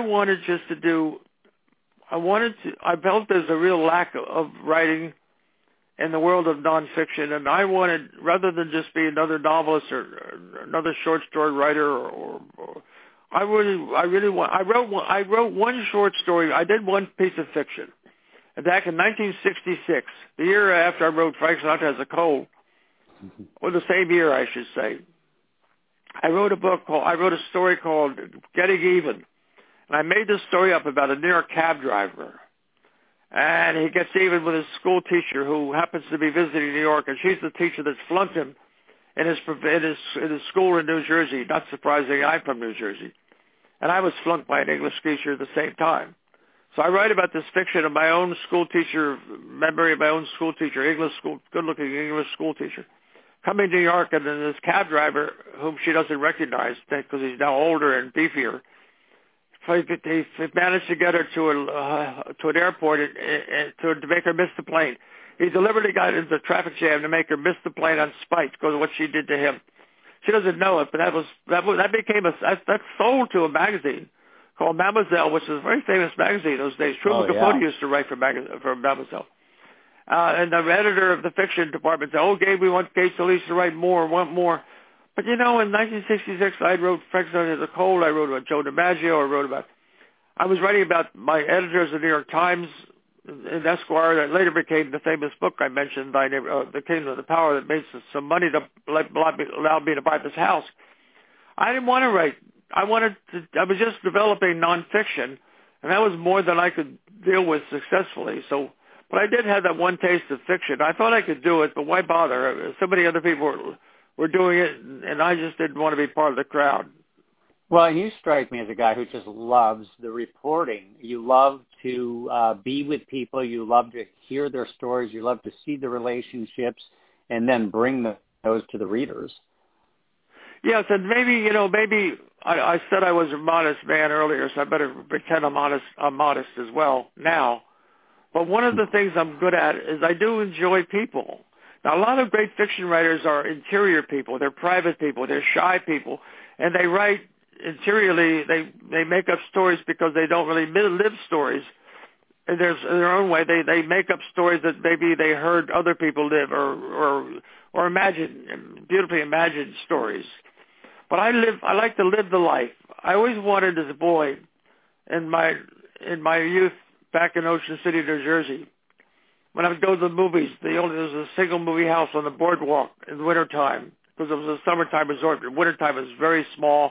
felt there's a real lack of writing in the world of nonfiction, and I wanted, rather than just be another novelist or another short story writer, I wrote one short story. I did one piece of fiction. And back in 1966, the year after I wrote Frank Sinatra Has a Cold, or the same year, I should say, I wrote a story called Getting Even. And I made this story up about a New York cab driver. And he gets even with his school teacher who happens to be visiting New York, and she's the teacher that flunked him in his school in New Jersey. Not surprising, I'm from New Jersey. And I was flunked by an English teacher at the same time. So I write about this fiction of my own school teacher, memory of my own school teacher, good-looking English school teacher, coming to New York, and then this cab driver, whom she doesn't recognize because he's now older and beefier, he managed to get her to an airport to make her miss the plane. He deliberately got into a traffic jam to make her miss the plane on spite because of what she did to him. She doesn't know it, but that sold to a magazine called Mademoiselle, which is a very famous magazine those days. Truman Capote used to write for Mademoiselle. And the editor of the fiction department said, "Oh, Gabe, we want Gabe Solis to write more, want more." But, in 1966, I wrote Frank Sinatra Has a Cold. I wrote about Joe DiMaggio. I was writing about my editors of the New York Times in Esquire that later became the famous book I mentioned, The Kingdom of the Power, that made some money to allow me to buy this house. I didn't want to write. I was just developing nonfiction, and that was more than I could deal with successfully. But I did have that one taste of fiction. I thought I could do it, but why bother? So many other people were doing it, and I just didn't want to be part of the crowd. Well, you strike me as a guy who just loves the reporting. You love to be with people. You love to hear their stories. You love to see the relationships and then bring those to the readers. Yes, and maybe I said I was a modest man earlier, so I better pretend I'm modest as well now. But one of the things I'm good at is I do enjoy people. Now, a lot of great fiction writers are interior people. They're private people. They're shy people. And they write interiorly. They make up stories because they don't really live stories in their own way. They make up stories that maybe they heard other people live or imagine, beautifully imagined stories. But I like to live the life. I always wanted as a boy in my youth back in Ocean City, New Jersey, when I would go to the movies, there was a single movie house on the boardwalk in the wintertime because it was a summertime resort. In wintertime, it was very small.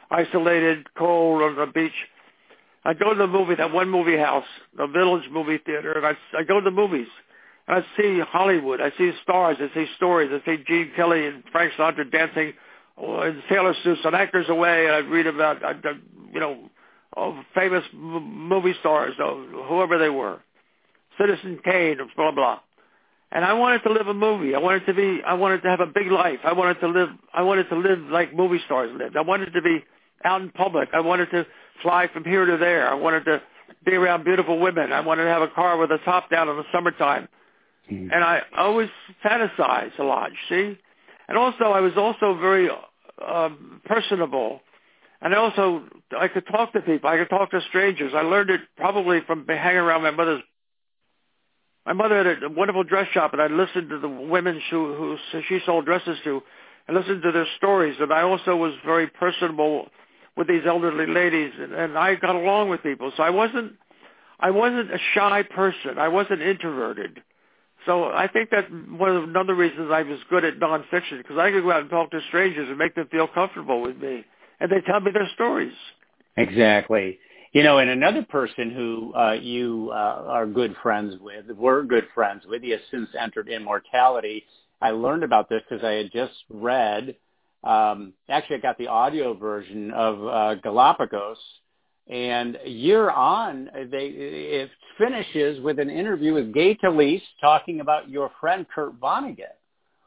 isolated, cold on the beach. I'd go to the movie, that one movie house, the Village Movie Theater, and I'd go to the movies. And I'd see Hollywood. I'd see stars. I'd see stories. I'd see Gene Kelly and Frank Sinatra dancing in sailor suits and Actors Away. And I'd read about, famous movie stars, whoever they were. Citizen Kane, blah, blah. And I wanted to live a movie. I wanted to have a big life. I wanted to live like movie stars lived. I wanted to be out in public. I wanted to fly from here to there. I wanted to be around beautiful women. I wanted to have a car with a top down in the summertime. And I always fantasized a lot, see? And also, I was also very personable. And I could talk to people. I could talk to strangers. I learned it probably from hanging around my mother had a wonderful dress shop, and I listened to the women who she sold dresses to and listened to their stories. And I also was very personable with these elderly ladies, and I got along with people. So I wasn't a shy person. I wasn't introverted. So I think that's another reason I was good at nonfiction, because I could go out and talk to strangers and make them feel comfortable with me, and they tell me their stories. Exactly. And another person who you were good friends with, he has since entered immortality. I learned about this because I had just read, actually I got the audio version of Galapagos, and year on, it finishes with an interview with Gay Talese talking about your friend Kurt Vonnegut.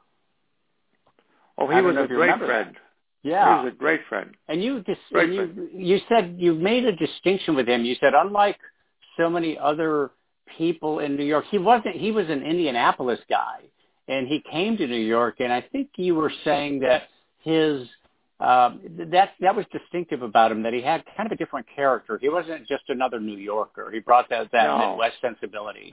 Oh, he was a great friend. Yeah. He was a great friend. And you said you made a distinction with him. You said, unlike so many other people in New York, he was an Indianapolis guy, and he came to New York, and I think you were saying that his that was distinctive about him, that he had kind of a different character. He wasn't just another New Yorker. He brought that Midwest sensibility.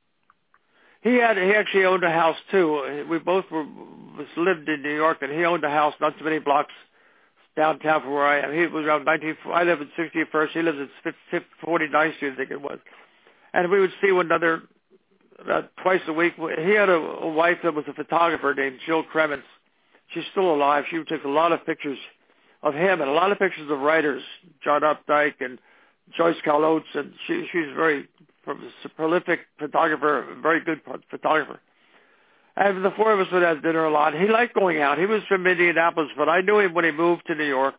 He actually owned a house too. We both lived in New York, and he owned a house not too many blocks downtown from where I am. He was around I live in 61st. He lives at 49th Street, I think it was. And we would see one another twice a week. He had a wife that was a photographer named Jill Kremens. She's still alive. She took a lot of pictures of him and a lot of pictures of writers, John Updike and Joyce Carol Oates, and she's very prolific photographer, very good photographer. And the four of us would have dinner a lot. He liked going out. He was from Indianapolis, but I knew him when he moved to New York.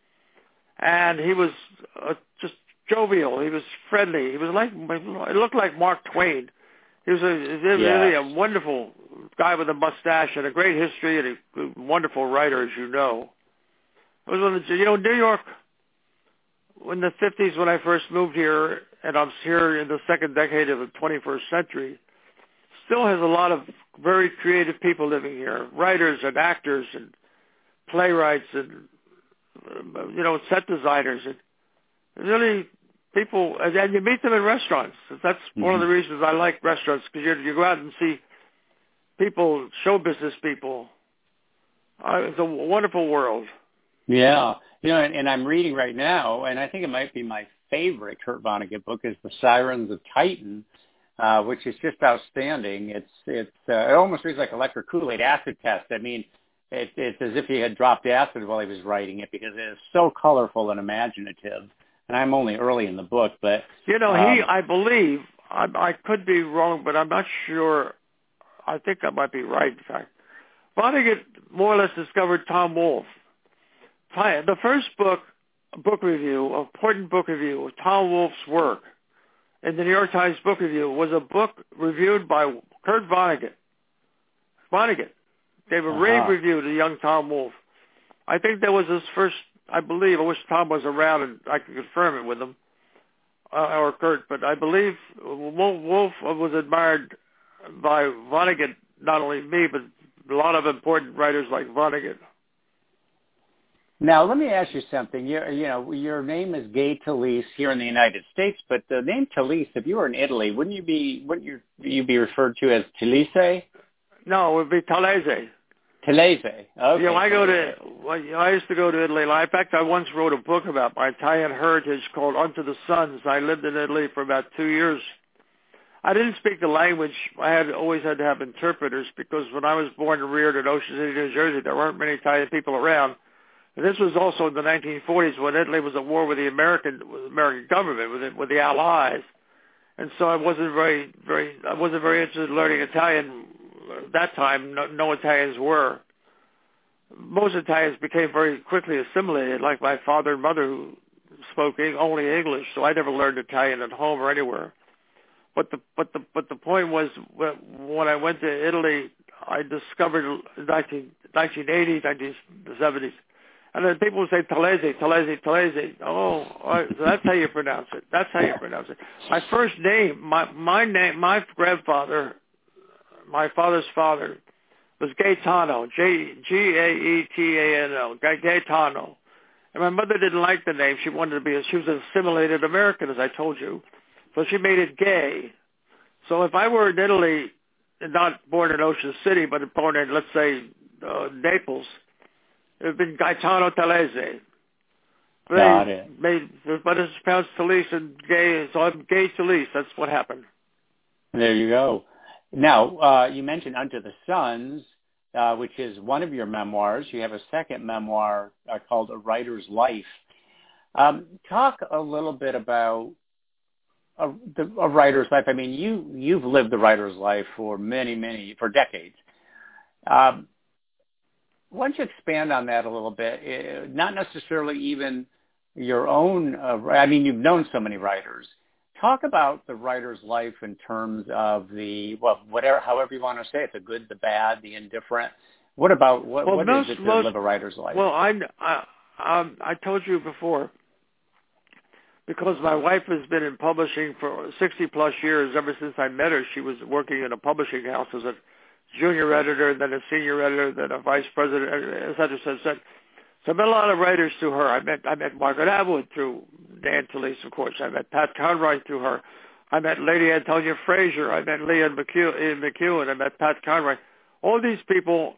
And he was just jovial. He was friendly. He looked like Mark Twain. He was really a wonderful guy with a mustache and a great history and a wonderful writer, as you know. It was New York, in the 50s when I first moved here, and I'm here in the second decade of the 21st century, still has a lot of very creative people living here, writers and actors and playwrights and, set designers. And really people, and you meet them in restaurants. That's one of the reasons I like restaurants, because you go out and see people, show business people. It's a wonderful world. Yeah. And I'm reading right now, and I think it might be my favorite Kurt Vonnegut book, is The Sirens of Titan, which is just outstanding. It almost reads like Electric Kool-Aid acid test. I mean, it's as if he had dropped acid while he was writing it, because it is so colorful and imaginative. And I'm only early in the book, but I believe, I could be wrong, but I'm not sure. I think I might be right. In fact, Vonnegut more or less discovered Tom Wolfe. The first book review, important book review of Tom Wolfe's work in the New York Times Book Review was a book reviewed by Kurt Vonnegut. Vonnegut gave a rave review to young Tom Wolfe. I think that was his first, I believe, I wish Tom was around and I could confirm it with him, or Kurt, but I believe Wolfe was admired by Vonnegut, not only me, but a lot of important writers like Vonnegut. Now, let me ask you something. Your name is Gay Talese here in the United States, but the name Talese, if you were in Italy, wouldn't you be referred to as Talese? No, it would be Talese. Talese. Okay. I used to go to Italy. In fact, I once wrote a book about my Italian heritage called Unto the Suns. I lived in Italy for about 2 years. I didn't speak the language. I always had to have interpreters, because when I was born and reared in Ocean City, New Jersey, there weren't many Italian people around. And this was also in the 1940s when Italy was at war with the American government, with the Allies. And so I wasn't very interested in learning Italian at that time. No Italians were. Most Italians became very quickly assimilated, like my father and mother, who spoke only English. So I never learned Italian at home or anywhere. But the point was, when I went to Italy, I discovered in 1980s, 1970s, and then people would say Talese, Talese, Talese. Oh, so that's how you pronounce it. That's how you pronounce it. My first name, my name, my grandfather, my father's father, was Gaetano, Gaetano, Gaetano. And my mother didn't like the name. She wanted to be, she was an assimilated American, as I told you. So she made it Gay. So if I were in Italy, and not born in Ocean City, but born in, let's say, Naples, it would have been Gaetano Talese. Got it. But it's pronounced Talese and Gay, so I'm Gay Talese. That's what happened. There you go. Now, you mentioned Unto the Suns, which is one of your memoirs. You have a second memoir called A Writer's Life. Talk a little bit about a writer's life. I mean, you've lived the writer's life for for decades. Why don't you expand on that a little bit? Not necessarily even your own. I mean, you've known so many writers. Talk about the writer's life in terms of however you want to say it, the good, the bad, the indifferent. What is it to live a writer's life? Well, I told you before, because my wife has been in publishing for 60-plus years. Ever since I met her, she was working in a publishing house as a junior editor, then a senior editor, then a vice president, et cetera, et cetera, et cetera. So I met a lot of writers through her. I met Margaret Atwood through Dan Talese, of course. I met Pat Conroy through her. I met Lady Antonia Fraser. I met Ian McEwan. I met Pat Conroy. All these people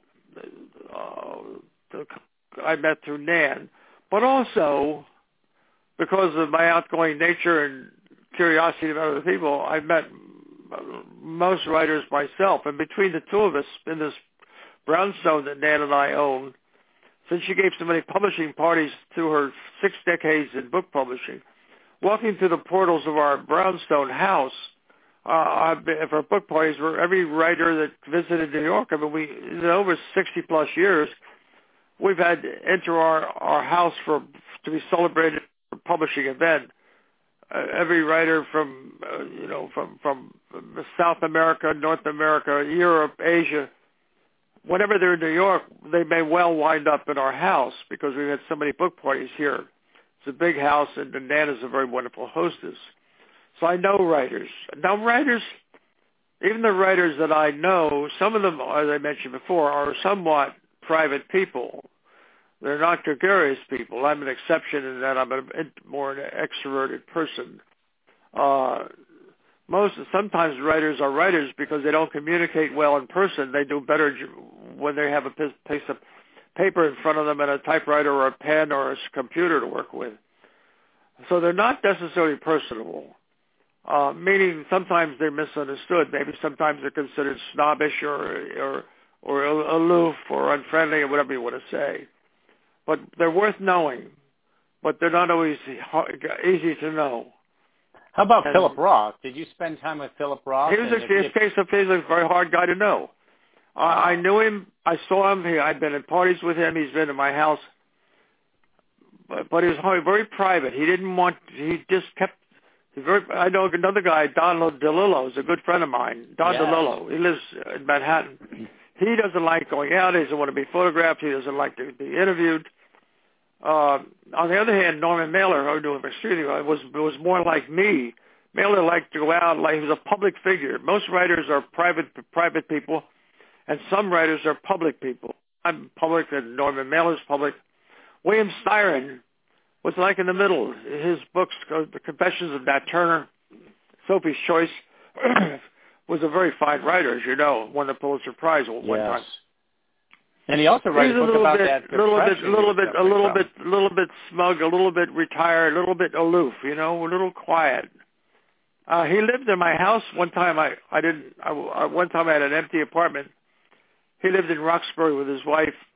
I met through Nan. But also, because of my outgoing nature and curiosity about other people, I met most writers myself. And between the two of us in this brownstone that Nan and I own, since she gave so many publishing parties through her 6 decades in book publishing, walking through the portals of our brownstone house for book parties were every writer that visited New York. I mean, in over 60-plus years, we've had enter our house to be celebrated for a publishing event. Every writer from South America, North America, Europe, Asia, whenever they're in New York, they may well wind up in our house because we've had so many book parties here. It's a big house, and Nan is a very wonderful hostess. So I know writers. Now, even the writers that I know, some of them, as I mentioned before, are somewhat private people. They're not gregarious people. I'm an exception in that I'm more an extroverted person. Sometimes writers are writers because they don't communicate well in person. They do better when they have a piece of paper in front of them and a typewriter or a pen or a computer to work with. So they're not necessarily personable, meaning sometimes they're misunderstood. Maybe sometimes they're considered snobbish or aloof or unfriendly or whatever you want to say. But they're worth knowing, but they're not always easy to know. How about Philip Roth? Did you spend time with Philip Roth? He was a very hard guy to know. I knew him. I saw him. I'd been at parties with him. He's been in my house. But he was very private. He just kept. I know another guy, Don DeLillo, is a good friend of mine. Don DeLillo. He lives in Manhattan. He doesn't like going out. He doesn't want to be photographed. He doesn't like to be interviewed. On the other hand, Norman Mailer, who knew him extremely well, was more like me. Mailer liked to go out like he was a public figure. Most writers are private people, and some writers are public people. I'm public, and Norman Mailer's public. William Styron was like in the middle. His books, The Confessions of Nat Turner, Sophie's Choice, was a very fine writer, as you know, won the Pulitzer Prize one time. And he also wrote a book about that. A little bit smug, a little bit retired, a little bit aloof, a little quiet. He lived in my house one time. One time I had an empty apartment. He lived in Roxbury with his wife,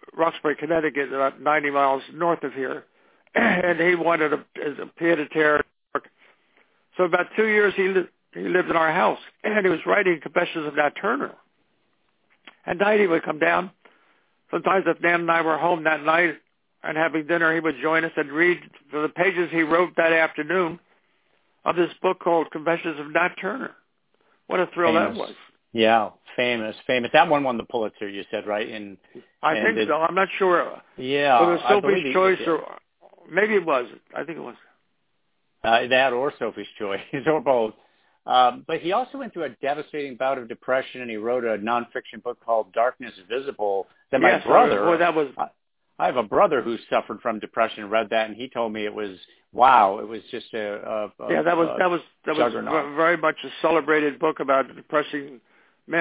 Roxbury, Connecticut, about 90 miles north of here, and he wanted a pied-à-terre. So about 2 years he lived in our house, and he was writing Confessions of Nat Turner. At night he would come down. Sometimes if Nan and I were home that night and having dinner, he would join us and read the pages he wrote that afternoon of this book called Confessions of Nat Turner. What a thrill that was. Yeah, famous. That one won the Pulitzer, you said, right? I think so. I'm not sure. Yeah. Whether it was Sophie's Choice or maybe it was. I think it was. That or Sophie's Choice, or both. But he also went through a devastating bout of depression, and he wrote a nonfiction book called Darkness Visible that my brother... Boy, that was... I have a brother who suffered from depression, read that, and he told me it was, wow, it was just that was very much a celebrated book about depressing... He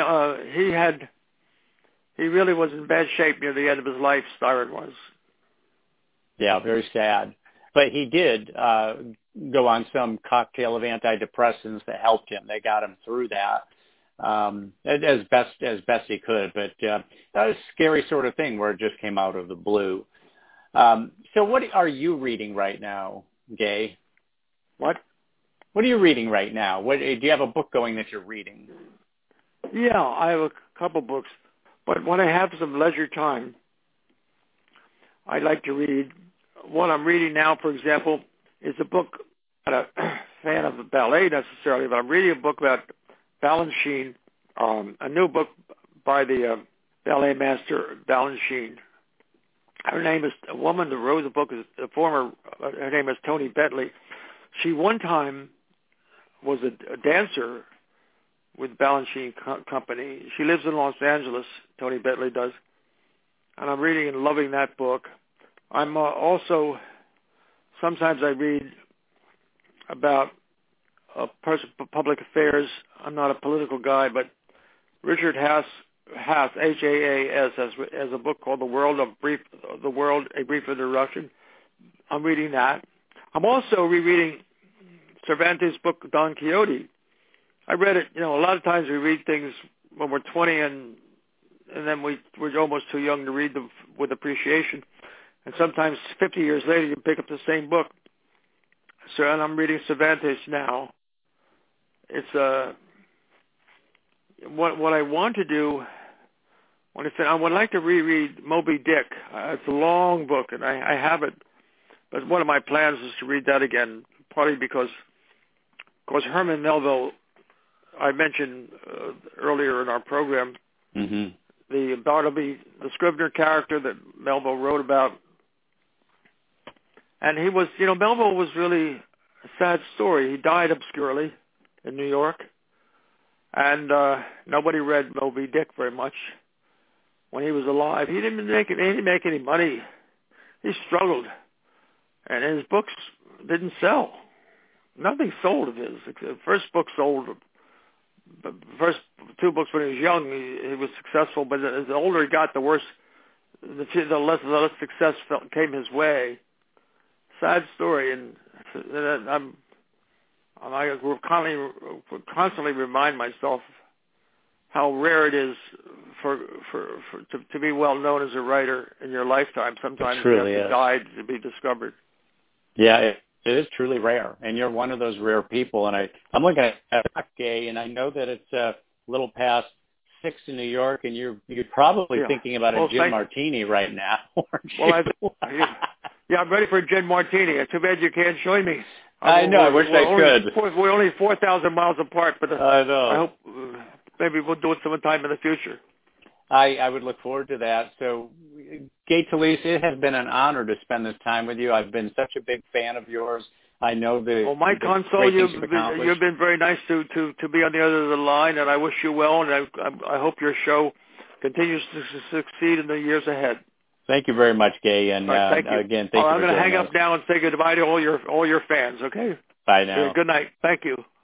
really was in bad shape near the end of his life, Styron was. Yeah, very sad. But he did go on some cocktail of antidepressants that helped him. They got him through that as best he could. But that was a scary sort of thing where it just came out of the blue. So what are you reading right now, Gay? What? What are you reading right now? Do you have a book going that you're reading? Yeah, I have a couple books. But when I have some leisure time, I like to read. What I'm reading now, for example, is a book. I'm not a fan of the ballet necessarily, but I'm reading a book about Balanchine, a new book by the ballet master Balanchine. Her name is, a woman that wrote the book is her name is Toni Bentley. She one time was a dancer with Balanchine Company. She lives in Los Angeles, Toni Bentley does. And I'm reading and loving that book. I'm also, sometimes I read about public affairs. I'm not a political guy, but Richard Haas, H-A-A-S, has a book called The World, A Brief Introduction. I'm reading that. I'm also rereading Cervantes' book, Don Quixote. I read it, a lot of times we read things when we're 20 and then we're almost too young to read them with appreciation. And sometimes 50 years later, you pick up the same book. So, and I'm reading Cervantes now. It's what I want to do. I would like to reread Moby Dick. It's a long book, and I have it. But one of my plans is to read that again, partly because Herman Melville, I mentioned earlier in our program, the Bartleby, the Scrivener character that Melville wrote about. And he was, Melville was really a sad story. He died obscurely in New York. And nobody read Moby Dick very much when he was alive. He didn't make any money. He struggled. And his books didn't sell. Nothing sold of his. The first book sold. The first two books when he was young, he was successful. But as the older he got, the worse, the less success came his way. Sad story, and I constantly remind myself how rare it is to be well known as a writer in your lifetime. Sometimes you have to die to be discovered. Yeah, it is truly rare, and you're one of those rare people. And I'm looking at Gay, and I know that it's a little past 6 in New York, and you're probably thinking about a gin martini right now. Yeah, I'm ready for a gin martini. It's too bad you can't join me. I know. I wish I could. We're only 4,000 miles apart, but I know. I hope maybe we'll do it sometime in the future. I would look forward to that. So, Gay Talese, it has been an honor to spend this time with you. I've been such a big fan of yours. I know Mike Console, you've been very nice to be on the other end of the line, and I wish you well, and I hope your show continues to succeed in the years ahead. Thank you very much, Gay, and thank you. Again, thank you. I'm going to hang up now and say goodbye to all your fans. Okay. Bye now. Good night. Thank you.